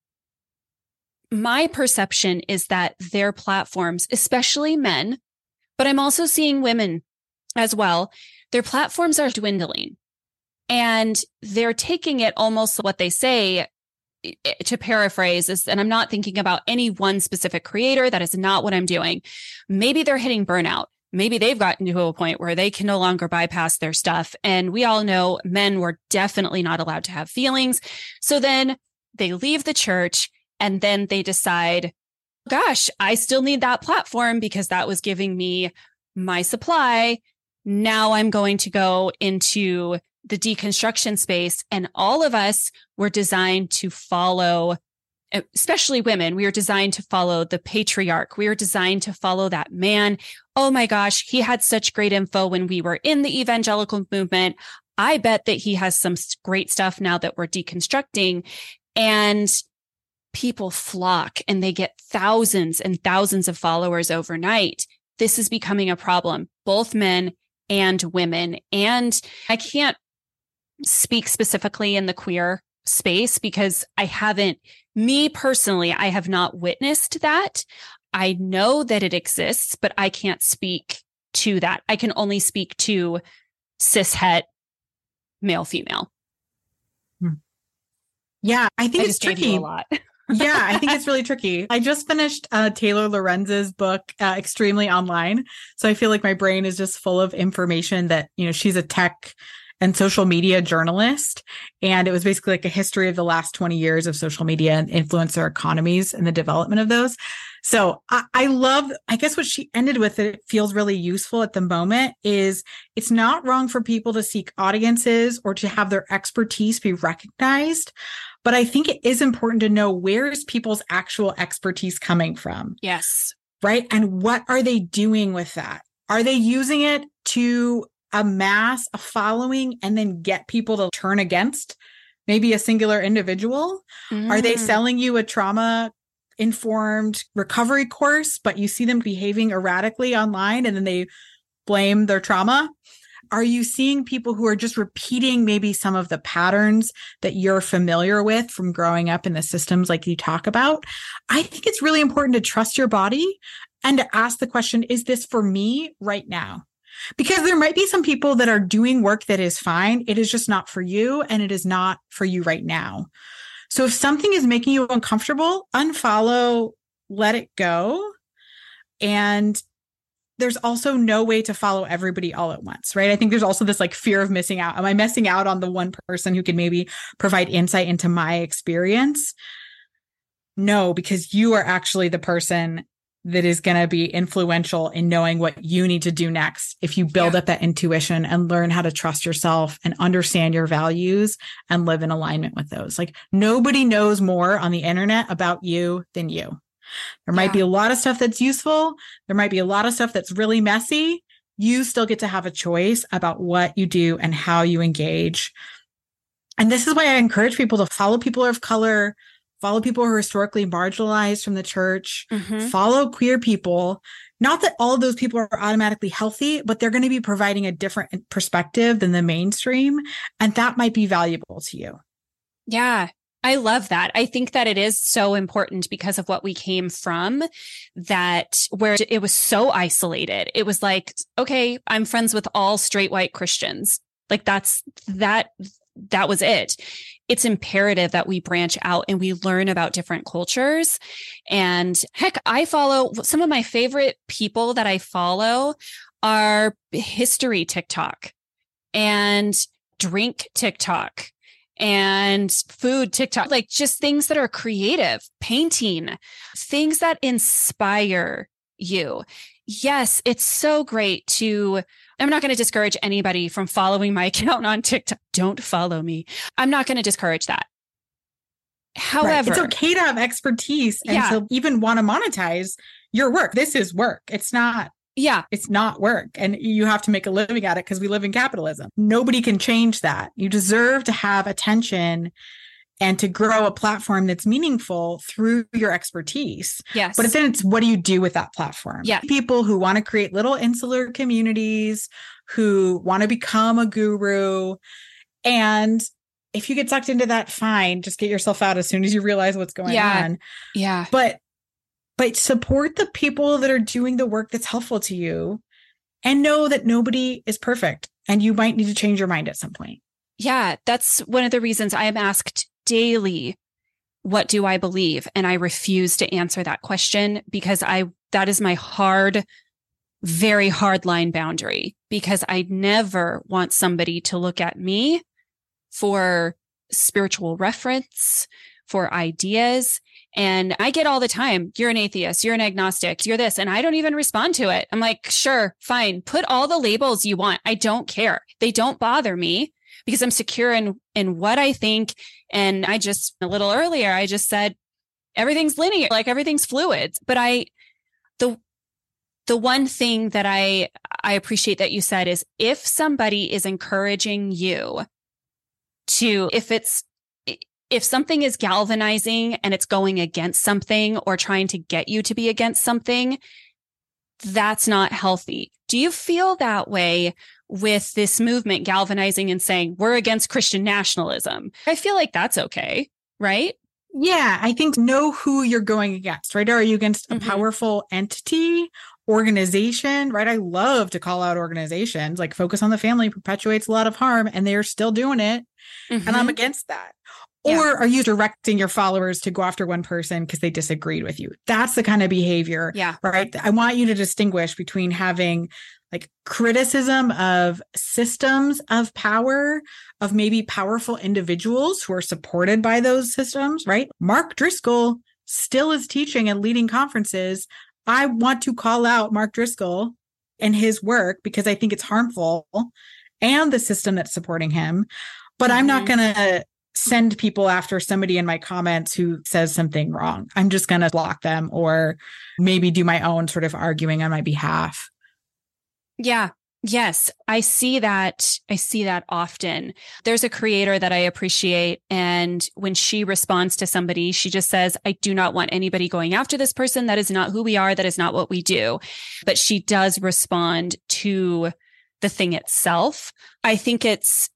my perception is that their platforms, especially men, but I'm also seeing women as well, their platforms are dwindling. And they're taking it almost what they say, to paraphrase is, and I'm not thinking about any one specific creator. That is not what I'm doing. Maybe they're hitting burnout. Maybe they've gotten to a point where they can no longer bypass their stuff. And we all know men were definitely not allowed to have feelings. So then they leave the church and then they decide, gosh, I still need that platform because that was giving me my supply. Now I'm going to go into the deconstruction space. And all of us were designed to follow, especially women, we were designed to follow the patriarch. We were designed to follow that man. Oh my gosh, he had such great info when we were in the evangelical movement. I bet that he has some great stuff now that we're deconstructing. And people flock and they get thousands and thousands of followers overnight. This is becoming a problem, both men and women. And I can't speak specifically in the queer space because I haven't, me personally, I have not witnessed that. I know that it exists, but I can't speak to that. I can only speak to cis het male, female. Yeah, I think I it's just gave tricky. you a lot. Yeah, I think it's really tricky. I just finished uh, Taylor Lorenz's book, uh, Extremely Online. So I feel like my brain is just full of information that, you know, she's a tech and social media journalist. And it was basically like a history of the last twenty years of social media and influencer economies and the development of those. So I, I love, I guess what she ended with, it feels really useful at the moment, is it's not wrong for people to seek audiences or to have their expertise be recognized. But I think it is important to know, where is people's actual expertise coming from? Yes. Right. And what are they doing with that? Are they using it to amass a following and then get people to turn against maybe a singular individual? Mm. Are they selling you a trauma informed recovery course, but you see them behaving erratically online and then they blame their trauma? Are you seeing people who are just repeating maybe some of the patterns that you're familiar with from growing up in the systems like you talk about? I think it's really important to trust your body and to ask the question, is this for me right now? Because there might be some people that are doing work that is fine. It is just not for you, and it is not for you right now. So if something is making you uncomfortable, unfollow, let it go. And there's also no way to follow everybody all at once, right? I think there's also this like fear of missing out. Am I missing out on the one person who can maybe provide insight into my experience? No, because you are actually the person that is going to be influential in knowing what you need to do next. If you build yeah. up that intuition and learn how to trust yourself and understand your values and live in alignment with those. Like, nobody knows more on the internet about you than you. There might yeah. be a lot of stuff that's useful. There might be a lot of stuff that's really messy. You still get to have a choice about what you do and how you engage. And this is why I encourage people to follow people of color, follow people who are historically marginalized from the church, mm-hmm. follow queer people. Not that all of those people are automatically healthy, but they're going to be providing a different perspective than the mainstream. And that might be valuable to you. Yeah. I love that. I think that it is so important because of what we came from, that where it was so isolated. It was like, okay, I'm friends with all straight white Christians. Like that's, that, that was it. It's imperative that we branch out and we learn about different cultures. And heck, I follow some of my favorite people that I follow are history TikTok and drink TikTok and food TikTok, like just things that are creative, painting, things that inspire you. Yes, it's so great to, I'm not going to discourage anybody from following my account on TikTok. Don't follow me. I'm not going to discourage that. However, right. It's okay to have expertise and yeah. to even want to monetize your work. This is work. It's not. Yeah. It's not work. And you have to make a living at it because we live in capitalism. Nobody can change that. You deserve to have attention and to grow a platform that's meaningful through your expertise. Yes. But then it's, what do you do with that platform? Yeah. People who want to create little insular communities, who want to become a guru. And if you get sucked into that, fine, just get yourself out as soon as you realize what's going yeah. on. Yeah. But But support the people that are doing the work that's helpful to you, and know that nobody is perfect and you might need to change your mind at some point. Yeah, that's one of the reasons I am asked daily, what do I believe? And I refuse to answer that question because I that is my hard, very hard line boundary, because I never want somebody to look at me for spiritual reference for ideas. And I get all the time, you're an atheist, you're an agnostic, you're this, and I don't even respond to it. I'm like, sure, fine. Put all the labels you want. I don't care. They don't bother me because I'm secure in, in what I think. And I just, a little earlier, I just said, everything's linear, like everything's fluid. But I, the, the one thing that I, I appreciate that you said is if somebody is encouraging you to, if it's, if something is galvanizing and it's going against something or trying to get you to be against something, that's not healthy. Do you feel that way with this movement galvanizing and saying we're against Christian nationalism? I feel like that's okay, right? Yeah, I think know who you're going against, right? Are you against a mm-hmm. powerful entity, organization, right? I love to call out organizations like Focus on the Family perpetuates a lot of harm and they're still doing it. Mm-hmm. And I'm against that. Yeah. Or are you directing your followers to go after one person because they disagreed with you? That's the kind of behavior, yeah. right? I want you to distinguish between having like criticism of systems of power, of maybe powerful individuals who are supported by those systems, right? Mark Driscoll still is teaching and leading conferences. I want to call out Mark Driscoll and his work because I think it's harmful and the system that's supporting him. But mm-hmm. I'm not going to send people after somebody in my comments who says something wrong. I'm just going to block them or maybe do my own sort of arguing on my behalf. Yeah. Yes. I see that. I see that often. There's a creator that I appreciate. And when she responds to somebody, she just says, I do not want anybody going after this person. That is not who we are. That is not what we do. But she does respond to the thing itself. I think it's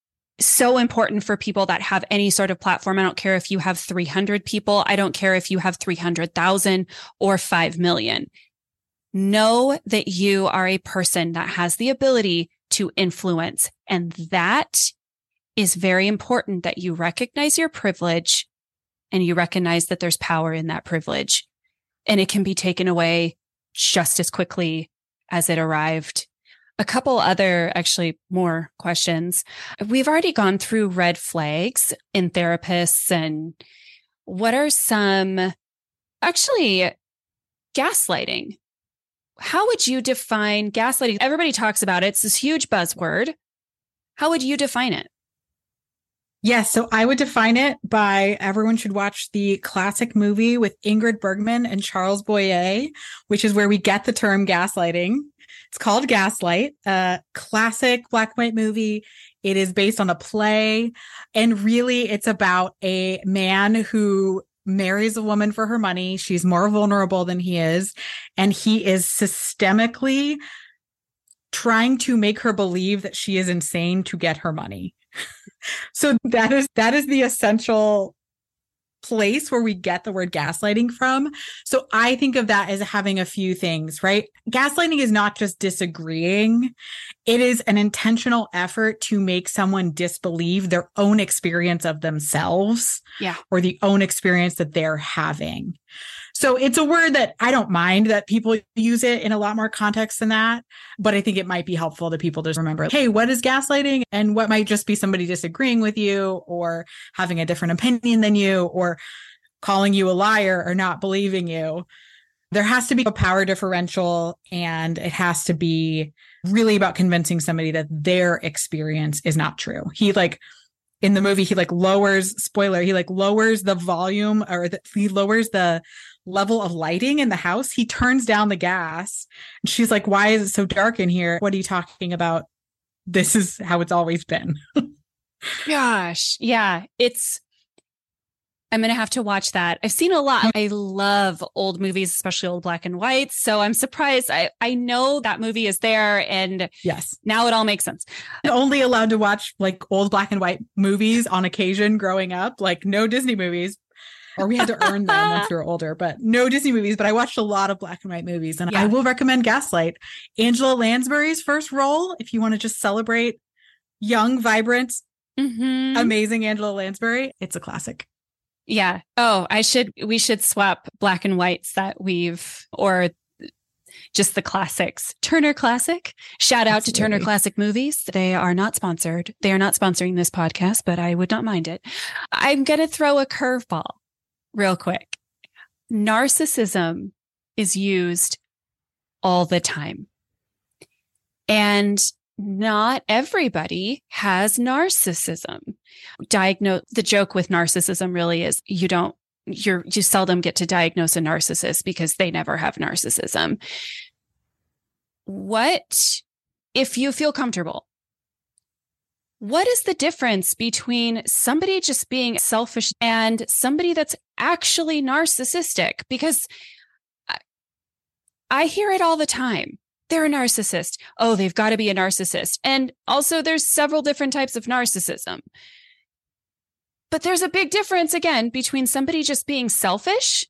so important for people that have any sort of platform. I don't care if you have three hundred people. I don't care if you have three hundred thousand or five million. Know that you are a person that has the ability to influence. And that is very important, that you recognize your privilege and you recognize that there's power in that privilege and it can be taken away just as quickly as it arrived. A couple other, actually more questions. We've already gone through red flags in therapists, and what are some, actually, gaslighting? How would you define gaslighting? Everybody talks about it. It's this huge buzzword. How would you define it? Yes, so I would define it by everyone should watch the classic movie with Ingrid Bergman and Charles Boyer, which is where we get the term gaslighting. It's called Gaslight, a classic black and white movie. It is based on a play. And really, it's about a man who marries a woman for her money. She's more vulnerable than he is. And he is systemically trying to make her believe that she is insane to get her money. So that is that is the essential place where we get the word gaslighting from. So I think of that as having a few things, right? Gaslighting is not just disagreeing. It is an intentional effort to make someone disbelieve their own experience of themselves, yeah, or the own experience that they're having. So it's a word that I don't mind that people use it in a lot more context than that, but I think it might be helpful to people to remember, hey, what is gaslighting? And what might just be somebody disagreeing with you or having a different opinion than you or calling you a liar or not believing you. There has to be a power differential, and it has to be really about convincing somebody that their experience is not true. He like in the movie, he like lowers, spoiler, he like lowers the volume or the, he lowers the level of lighting in the house. He turns down the gas and she's like, why is it so dark in here? What are you talking about? This is how it's always been. Gosh. Yeah. It's, I'm going to have to watch that. I've seen a lot. I love old movies, especially old black and white. So I'm surprised. I, I know that movie is there. And yes, now it all makes sense. I'm only allowed to watch like old black and white movies on occasion growing up, like no Disney movies, or we had to earn them once we were older, but no Disney movies. But I watched a lot of black and white movies, and yeah. I will recommend Gaslight. Angela Lansbury's first role, if you want to just celebrate young, vibrant, mm-hmm. amazing Angela Lansbury, it's a classic. Yeah. Oh, I should, we should swap black and whites that we've, or Just the classics. Turner Classic. Shout out Absolutely. to Turner Classic Movies. They are not sponsored. They are not sponsoring this podcast, but I would not mind it. I'm going to throw a curveball real quick. Narcissism is used all the time. And not everybody has narcissism. Diagnose the joke with narcissism really is you don't you're you seldom get to diagnose a narcissist because they never have narcissism. What if you feel comfortable? What is the difference between somebody just being selfish and somebody that's actually narcissistic? Because I, I hear it all the time. They're a narcissist. Oh, they've got to be a narcissist. And also there's several different types of narcissism. But there's a big difference, again, between somebody just being selfish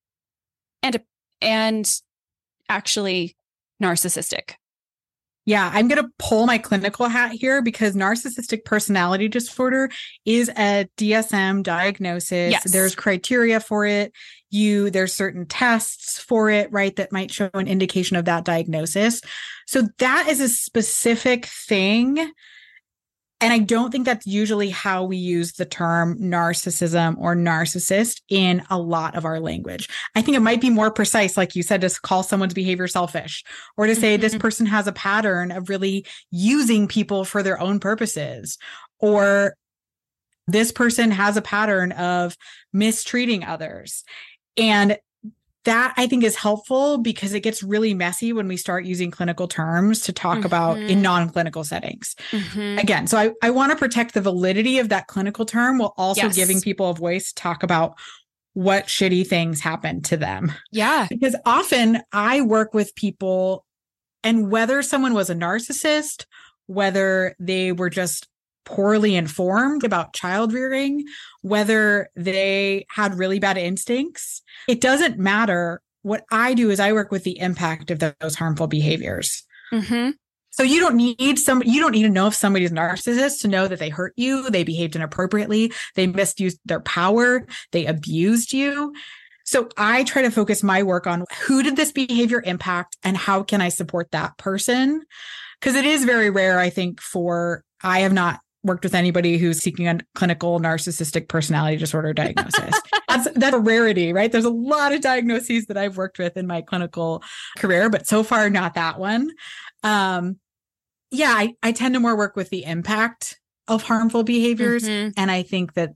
and, and actually narcissistic. Yeah, I'm going to pull my clinical hat here because narcissistic personality disorder is a D S M diagnosis. Yes. There's criteria for it. You, there's certain tests for it, right, that might show an indication of that diagnosis. So that is a specific thing. And I don't think that's usually how we use the term narcissism or narcissist in a lot of our language. I think it might be more precise, like you said, to call someone's behavior selfish, or to say mm-hmm. this person has a pattern of really using people for their own purposes, or this person has a pattern of mistreating others. And that I think is helpful because it gets really messy when we start using clinical terms to talk mm-hmm. about in non-clinical settings. Mm-hmm. Again, so I, I want to protect the validity of that clinical term while also yes. giving people a voice to talk about what shitty things happen to them. Yeah. Because often I work with people, and whether someone was a narcissist, whether they were just poorly informed about child rearing, whether they had really bad instincts, it doesn't matter. What I do is I work with the impact of those harmful behaviors. Mm-hmm. So you don't need some, you don't need to know if somebody's a narcissist to know that they hurt you, they behaved inappropriately, they misused their power, they abused you. So I try to focus my work on who did this behavior impact and how can I support that person? Because it is very rare, I think, for, I have not worked with anybody who's seeking a clinical narcissistic personality disorder diagnosis. that's, that's a rarity, right? There's a lot of diagnoses that I've worked with in my clinical career, but so far not that one. Um, yeah, I, I tend to more work with the impact of harmful behaviors. Mm-hmm. And I think that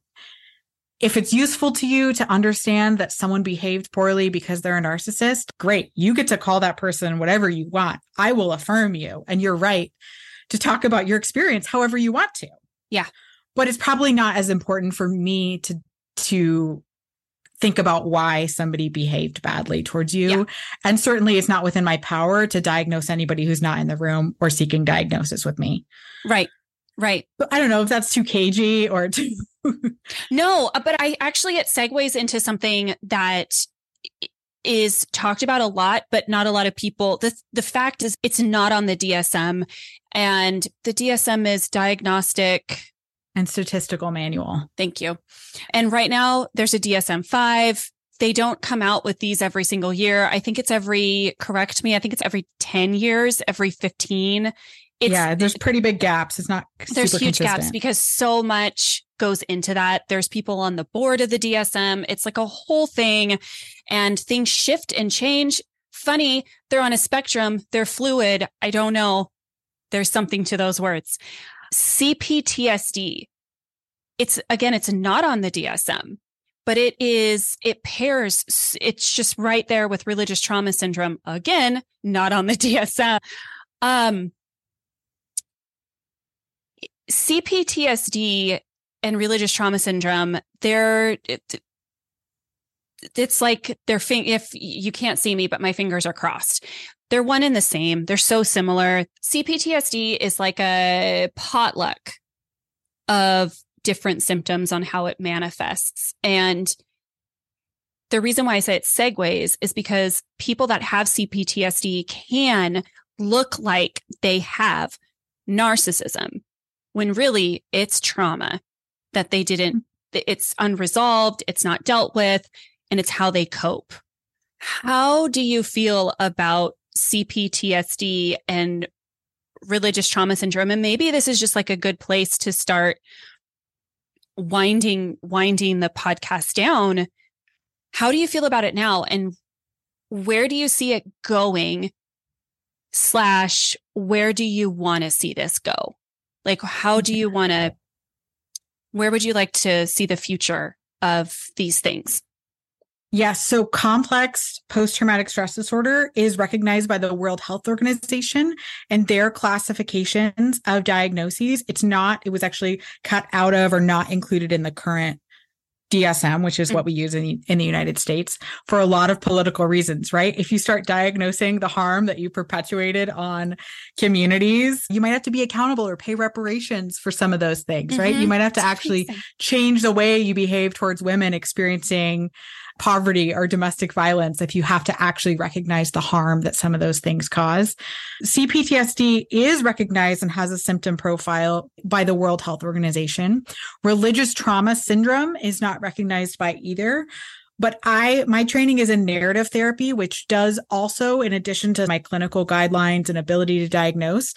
if it's useful to you to understand that someone behaved poorly because they're a narcissist, great. You get to call that person whatever you want. I will affirm you. And you're right to talk about your experience however you want to. Yeah. But it's probably not as important for me to, to think about why somebody behaved badly towards you. Yeah. And certainly it's not within my power to diagnose anybody who's not in the room or seeking diagnosis with me. Right. Right. But I don't know if that's too cagey or too. No, but I actually, it segues into something that is talked about a lot, but not a lot of people. The, the fact is it's not on the D S M, and the D S M is Diagnostic and Statistical Manual. Thank you. And right now there's a D S M five. They don't come out with these every single year. I think it's every, correct me, I think it's every ten years, every fifteen. It's, yeah, there's pretty big gaps. It's not There's super huge consistent. gaps because so much goes into that. There's people on the board of the D S M. It's like a whole thing, and things shift and change. Funny, they're on a spectrum. They're fluid. I don't know. There's something to those words. C P T S D. It's, again, it's not on the D S M, but it is, it pairs, it's just right there with religious trauma syndrome. Again, not on the D S M. Um, C P T S D and religious trauma syndrome, they're, it, it's like they're, if you can't see me, but my fingers are crossed. They're one and the same. They're so similar. C P T S D is like a potluck of different symptoms on how it manifests. And the reason why I say it segues is because people that have C P T S D can look like they have narcissism, when really it's trauma that they didn't, it's unresolved, it's not dealt with, and it's how they cope. How do you feel about C P T S D and religious trauma syndrome. And maybe this is just like a good place to start winding, winding the podcast down. How do you feel about it now? And where do you see it going? Slash, where do you want to see this go? Like, how do you want to, where would you like to see the future of these things? Yes. So complex post-traumatic stress disorder is recognized by the World Health Organization and their classifications of diagnoses. It's not, it was actually cut out of or not included in the current D S M, which is what we use in the, in the United States for a lot of political reasons, right? If you start diagnosing the harm that you perpetuated on communities, you might have to be accountable or pay reparations for some of those things, mm-hmm. right? You might have to actually change the way you behave towards women experiencing poverty or domestic violence if you have to actually recognize the harm that some of those things cause. C P T S D is recognized and has a symptom profile by the World Health Organization. Religious trauma syndrome is not recognized by either. But I, my training is in narrative therapy, which does also, in addition to my clinical guidelines and ability to diagnose,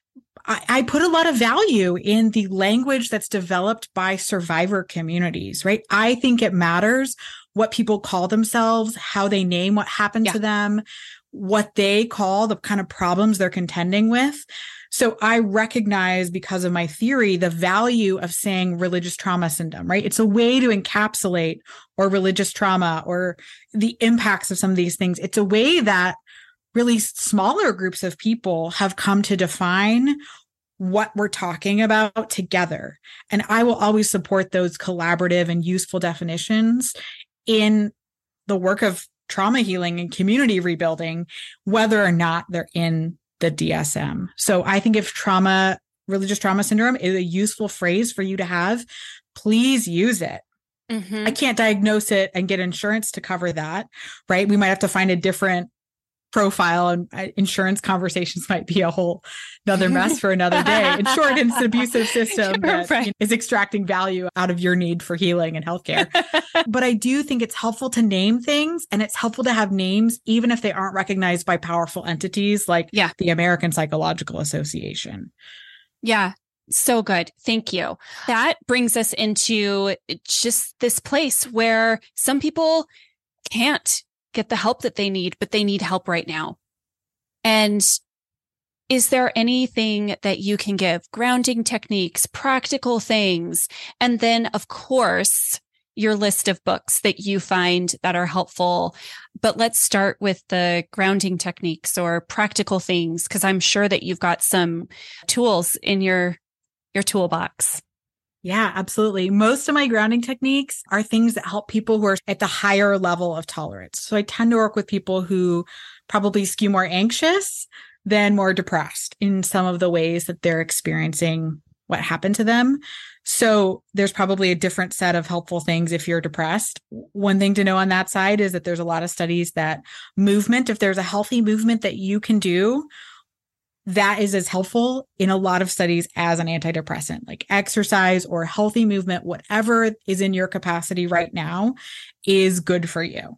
I, I put a lot of value in the language that's developed by survivor communities, right? I think it matters what people call themselves, how they name what happened yeah. to them, what they call the kind of problems they're contending with. So I recognize, because of my theory, the value of saying religious trauma syndrome, right? It's a way to encapsulate or religious trauma or the impacts of some of these things. It's a way that really smaller groups of people have come to define what we're talking about together. And I will always support those collaborative and useful definitions in the work of trauma healing and community rebuilding, whether or not they're in the D S M. So I think if trauma, religious trauma syndrome is a useful phrase for you to have, please use it. Mm-hmm. I can't diagnose it and get insurance to cover that, right? We might have to find a different profile, and insurance conversations might be a whole another mess for another day. In short, it's an abusive system that right. is extracting value out of your need for healing and healthcare. But I do think it's helpful to name things, and it's helpful to have names, even if they aren't recognized by powerful entities like yeah. the American Psychological Association. Yeah. So good. Thank you. That brings us into just this place where some people can't get the help that they need, but they need help right now. And is there anything that you can give? Grounding techniques, practical things, and then, of course, your list of books that you find that are helpful. But let's start with the grounding techniques or practical things, because I'm sure that you've got some tools in your, your toolbox. Yeah, absolutely. Most of my grounding techniques are things that help people who are at the higher level of tolerance. So I tend to work with people who probably skew more anxious than more depressed in some of the ways that they're experiencing what happened to them. So there's probably a different set of helpful things if you're depressed. One thing to know on that side is that there's a lot of studies that movement, if there's a healthy movement that you can do, that is as helpful in a lot of studies as an antidepressant, like exercise or healthy movement, whatever is in your capacity right now is good for you.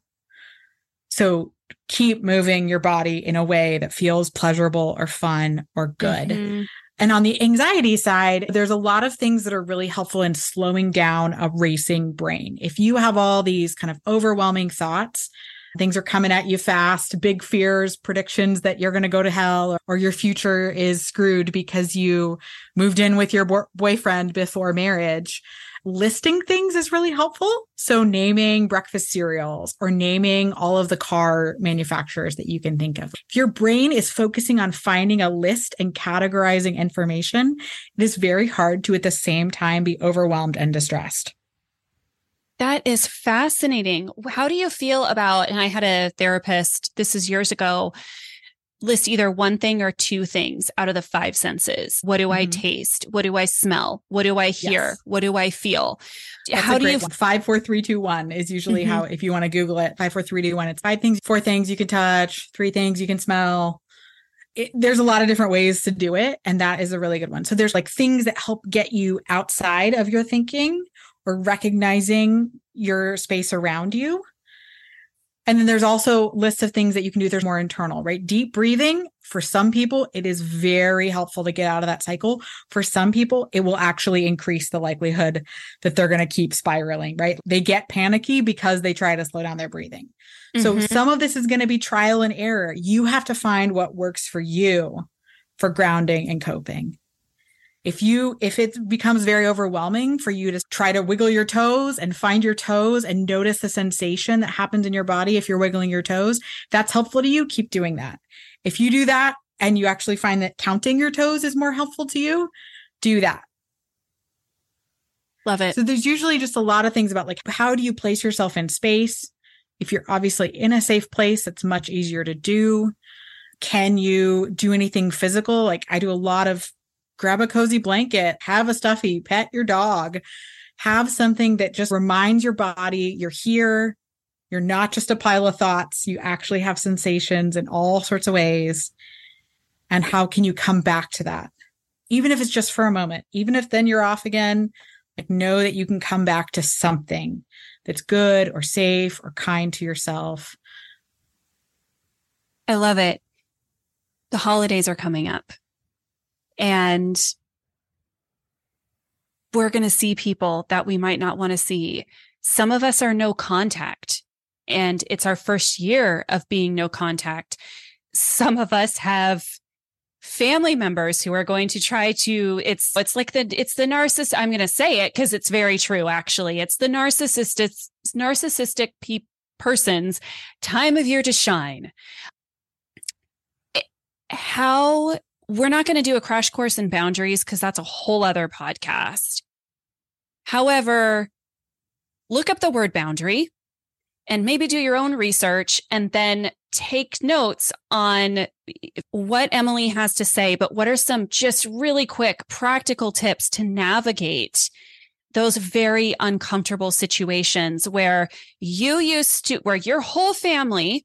So keep moving your body in a way that feels pleasurable or fun or good. Mm-hmm. And on the anxiety side, there's a lot of things that are really helpful in slowing down a racing brain. If you have all these kind of overwhelming thoughts, things are coming at you fast, big fears, predictions that you're going to go to hell or your future is screwed because you moved in with your bo- boyfriend before marriage. Listing things is really helpful. So naming breakfast cereals or naming all of the car manufacturers that you can think of. If your brain is focusing on finding a list and categorizing information, it is very hard to at the same time be overwhelmed and distressed. That is fascinating. How do you feel about, and I had a therapist, this is years ago, list either one thing or two things out of the five senses. What do mm-hmm. I taste? What do I smell? What do I hear? Yes. What do I feel? That's How do you? One. Five, four, three, two, one is usually mm-hmm. how, if you want to Google it, five, four, three, two, one, it's five things, four things you can touch, three things you can smell. It, there's a lot of different ways to do it. And that is a really good one. So there's like things that help get you outside of your thinking or recognizing your space around you. And then there's also lists of things that you can do. There's more internal, right? Deep breathing. For some people, it is very helpful to get out of that cycle. For some people, it will actually increase the likelihood that they're going to keep spiraling, right? They get panicky because they try to slow down their breathing. Mm-hmm. So some of this is going to be trial and error. You have to find what works for you for grounding and coping. If you, if it becomes very overwhelming for you to try to wiggle your toes and find your toes and notice the sensation that happens in your body if you're wiggling your toes, that's helpful to you, keep doing that. If you do that and you actually find that counting your toes is more helpful to you, do that. Love it. So there's usually just a lot of things about like, how do you place yourself in space? If you're obviously in a safe place, it's much easier to do. Can you do anything physical? Like I do a lot of grab a cozy blanket, have a stuffy, pet your dog, have something that just reminds your body you're here. You're not just a pile of thoughts. You actually have sensations in all sorts of ways. And how can you come back to that? Even if it's just for a moment, even if then you're off again, like know that you can come back to something that's good or safe or kind to yourself. I love it. The holidays are coming up. And we're going to see people that we might not want to see. Some of us are no contact, and it's our first year of being no contact. Some of us have family members who are going to try to, it's, it's like the, it's the narcissist. I'm going to say it because it's very true. Actually, it's the narcissistic, narcissistic pe- person's time of year to shine. How We're not going to do a crash course in boundaries because that's a whole other podcast. However, look up the word boundary and maybe do your own research and then take notes on what Emily has to say. But what are some just really quick practical tips to navigate those very uncomfortable situations where you used to, where your whole family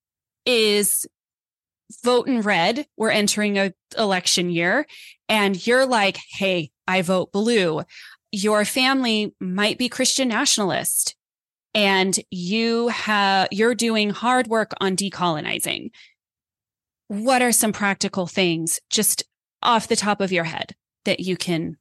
is voting red, we're entering a election year, and you're like, hey, I vote blue. Your family might be Christian nationalist, and you have, you're doing hard work on decolonizing. What are some practical things just off the top of your head that you can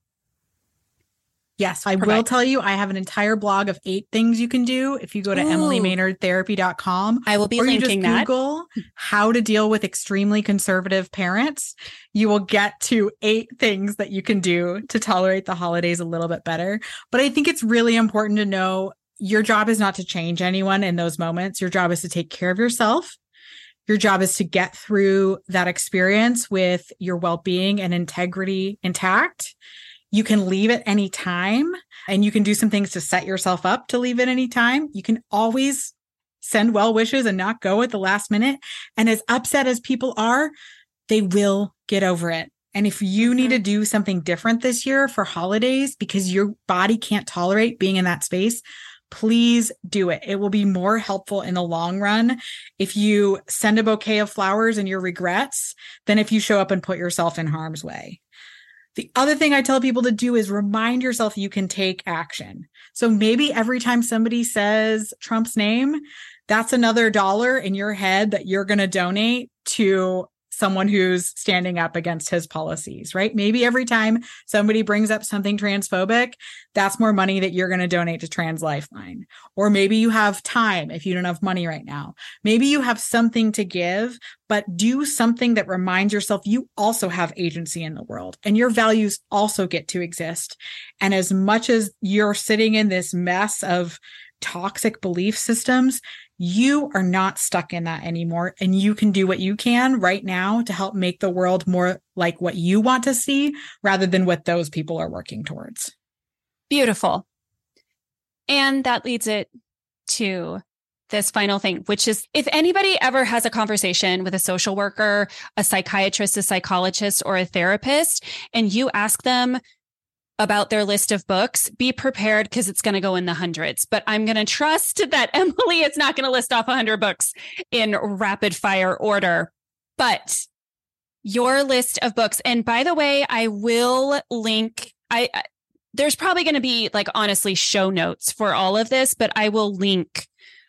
Yes, I provide? will tell you, I have an entire blog of eight things you can do. If you go to emily maynard therapy dot com, I will be or you linking just that. Google how to deal with extremely conservative parents, you will get to eight things that you can do to tolerate the holidays a little bit better. But I think it's really important to know your job is not to change anyone in those moments. Your job is to take care of yourself. Your job is to get through that experience with your well-being and integrity intact. You can leave at any time, and you can do some things to set yourself up to leave at any time. You can always send well wishes and not go at the last minute. And as upset as people are, they will get over it. And if you need to do something different this year for holidays because your body can't tolerate being in that space, please do it. It will be more helpful in the long run if you send a bouquet of flowers and your regrets than if you show up and put yourself in harm's way. The other thing I tell people to do is remind yourself you can take action. So maybe every time somebody says Trump's name, that's another dollar in your head that you're going to donate to someone who's standing up against his policies, right? Maybe every time somebody brings up something transphobic, that's more money that you're going to donate to Trans Lifeline. Or maybe you have time if you don't have money right now. Maybe you have something to give, but do something that reminds yourself you also have agency in the world and your values also get to exist. And as much as you're sitting in this mess of toxic belief systems, you are not stuck in that anymore. And you can do what you can right now to help make the world more like what you want to see rather than what those people are working towards. Beautiful. And that leads it to this final thing, which is if anybody ever has a conversation with a social worker, a psychiatrist, a psychologist, or a therapist, and you ask them about their list of books, be prepared because it's going to go in the hundreds. But I'm going to trust that Emily is not going to list off one hundred books in rapid fire order. But your list of books, and by the way, I will link, I there's probably going to be like honestly show notes for all of this, but I will link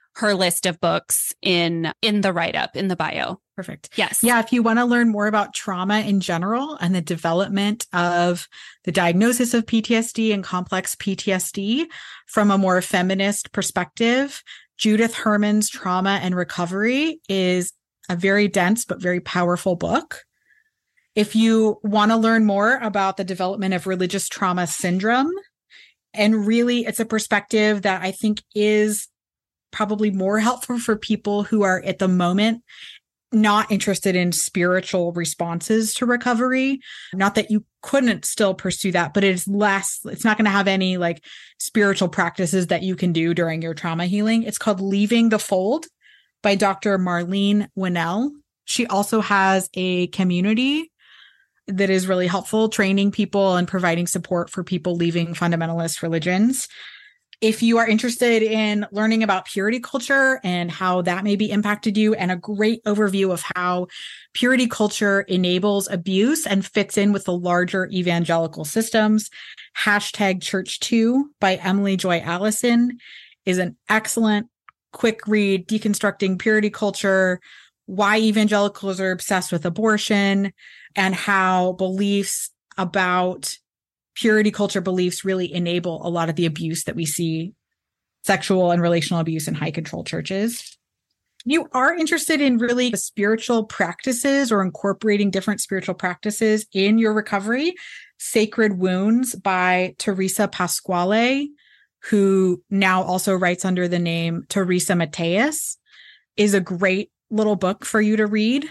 her list of books in in the write-up, in the bio. Perfect. Yes. Yeah. If you want to learn more about trauma in general and the development of the diagnosis of P T S D and complex P T S D from a more feminist perspective, Judith Herman's Trauma and Recovery is a very dense but very powerful book. If you want to learn more about the development of religious trauma syndrome, and really it's a perspective that I think is probably more helpful for people who are at the moment not interested in spiritual responses to recovery. Not that you couldn't still pursue that, but it's less, it's not going to have any like spiritual practices that you can do during your trauma healing. It's called Leaving the Fold by Doctor Marlene Winell. She also has a community that is really helpful, training people and providing support for people leaving fundamentalist religions. If you are interested in learning about purity culture and how that maybe impacted you, and a great overview of how purity culture enables abuse and fits in with the larger evangelical systems, hashtag Church two by Emily Joy Allison is an excellent, quick read, deconstructing purity culture, why evangelicals are obsessed with abortion, and how beliefs about purity culture beliefs really enable a lot of the abuse that we see, sexual and relational abuse in high control churches. You are interested in really spiritual practices or incorporating different spiritual practices in your recovery. Sacred Wounds by Teresa Pasquale, who now also writes under the name Teresa Mateus, is a great little book for you to read.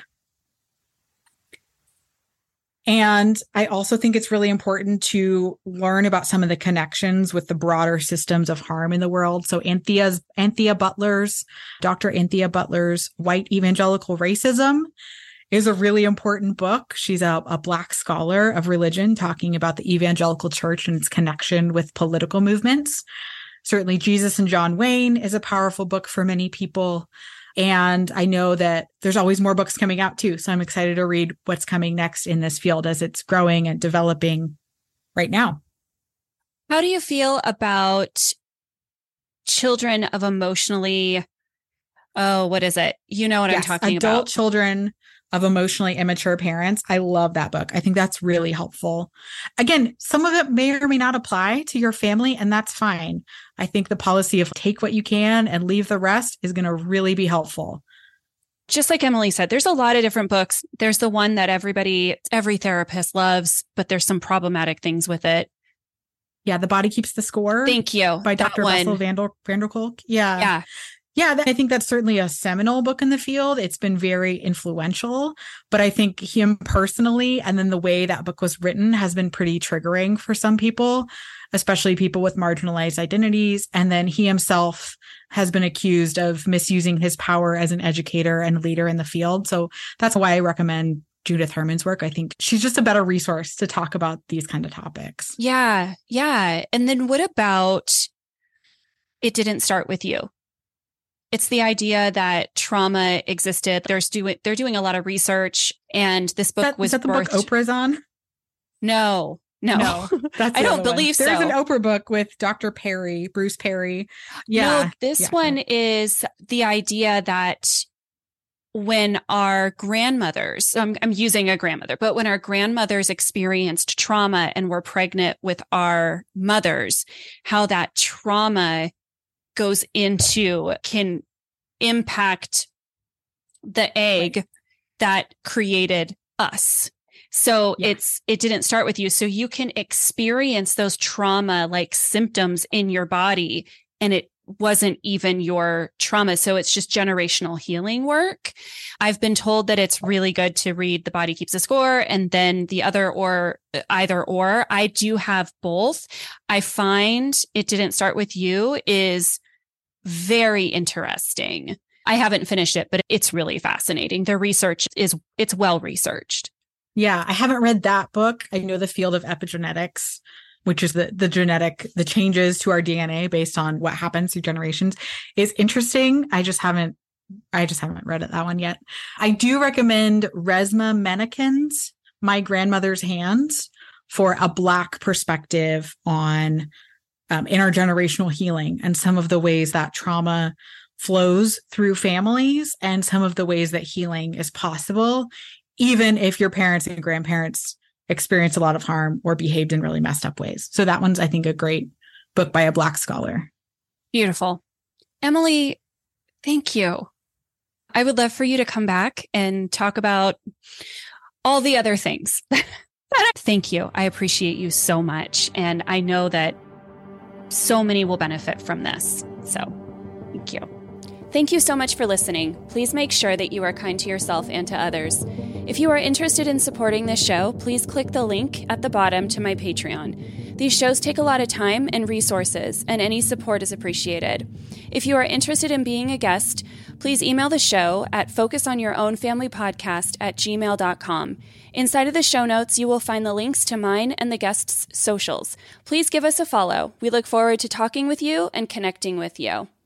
And I also think it's really important to learn about some of the connections with the broader systems of harm in the world. So Anthea's, Anthea Butler's, Doctor Anthea Butler's White Evangelical Racism is a really important book. She's a, a Black scholar of religion talking about the evangelical church and its connection with political movements. Certainly Jesus and John Wayne is a powerful book for many people. And I know that there's always more books coming out too. So I'm excited to read what's coming next in this field as it's growing and developing right now. How do you feel about children of emotionally, oh, what is it? You know what yes, I'm talking adult about. Children of emotionally immature parents. I love that book. I think that's really helpful. Again, some of it may or may not apply to your family, and that's fine. I think the policy of take what you can and leave the rest is going to really be helpful. Just like Emily said, there's a lot of different books. There's the one that everybody, every therapist loves, but there's some problematic things with it. Yeah, The Body Keeps the Score. Thank you. By Doctor Bessel van der, van der Kolk. Yeah. Yeah. Yeah, I think that's certainly a seminal book in the field. It's been very influential, but I think him personally, and then the way that book was written, has been pretty triggering for some people, especially people with marginalized identities. And then he himself has been accused of misusing his power as an educator and leader in the field. So that's why I recommend Judith Herman's work. I think she's just a better resource to talk about these kind of topics. Yeah. Yeah. And then what about It Didn't Start With You? It's the idea that trauma existed. There's doing they're doing a lot of research, and this book that, was is that the birthed... book Oprah's on? No, no, no that's I don't believe one. so. There's an Oprah book with Doctor Perry, Bruce Perry. Yeah, no, this yeah. one is the idea that when our grandmothers, I'm, I'm using a grandmother, but when our grandmothers experienced trauma and were pregnant with our mothers, how that trauma goes into, can impact the egg right. that created us. So yeah. it's, it didn't start with you. So you can experience those trauma like symptoms in your body, and it wasn't even your trauma. So it's just generational healing work. I've been told that it's really good to read The Body Keeps the Score and then the other, or either or. I do have both. I find It Didn't Start With You is very interesting. I haven't finished it, but it's really fascinating. The research is, it's well researched. Yeah, I haven't read that book. I know the field of epigenetics, which is the, the genetic, the changes to our D N A based on what happens through generations, is interesting. I just haven't, I just haven't read it, that one yet. I do recommend Resmaa Menakem's My Grandmother's Hands for a Black perspective on um, intergenerational healing and some of the ways that trauma flows through families and some of the ways that healing is possible, even if your parents and grandparents experienced a lot of harm or behaved in really messed up ways. So that one's, I think, a great book by a Black scholar. Beautiful. Emily, thank you. I would love for you to come back and talk about all the other things. Thank you. I appreciate you so much. And I know that so many will benefit from this. So thank you. Thank you so much for listening. Please make sure that you are kind to yourself and to others. If you are interested in supporting this show, please click the link at the bottom to my Patreon. These shows take a lot of time and resources, and any support is appreciated. If you are interested in being a guest, please email the show at focusonyourownfamilypodcast at gmail dot com. Inside of the show notes, you will find the links to mine and the guests' socials. Please give us a follow. We look forward to talking with you and connecting with you.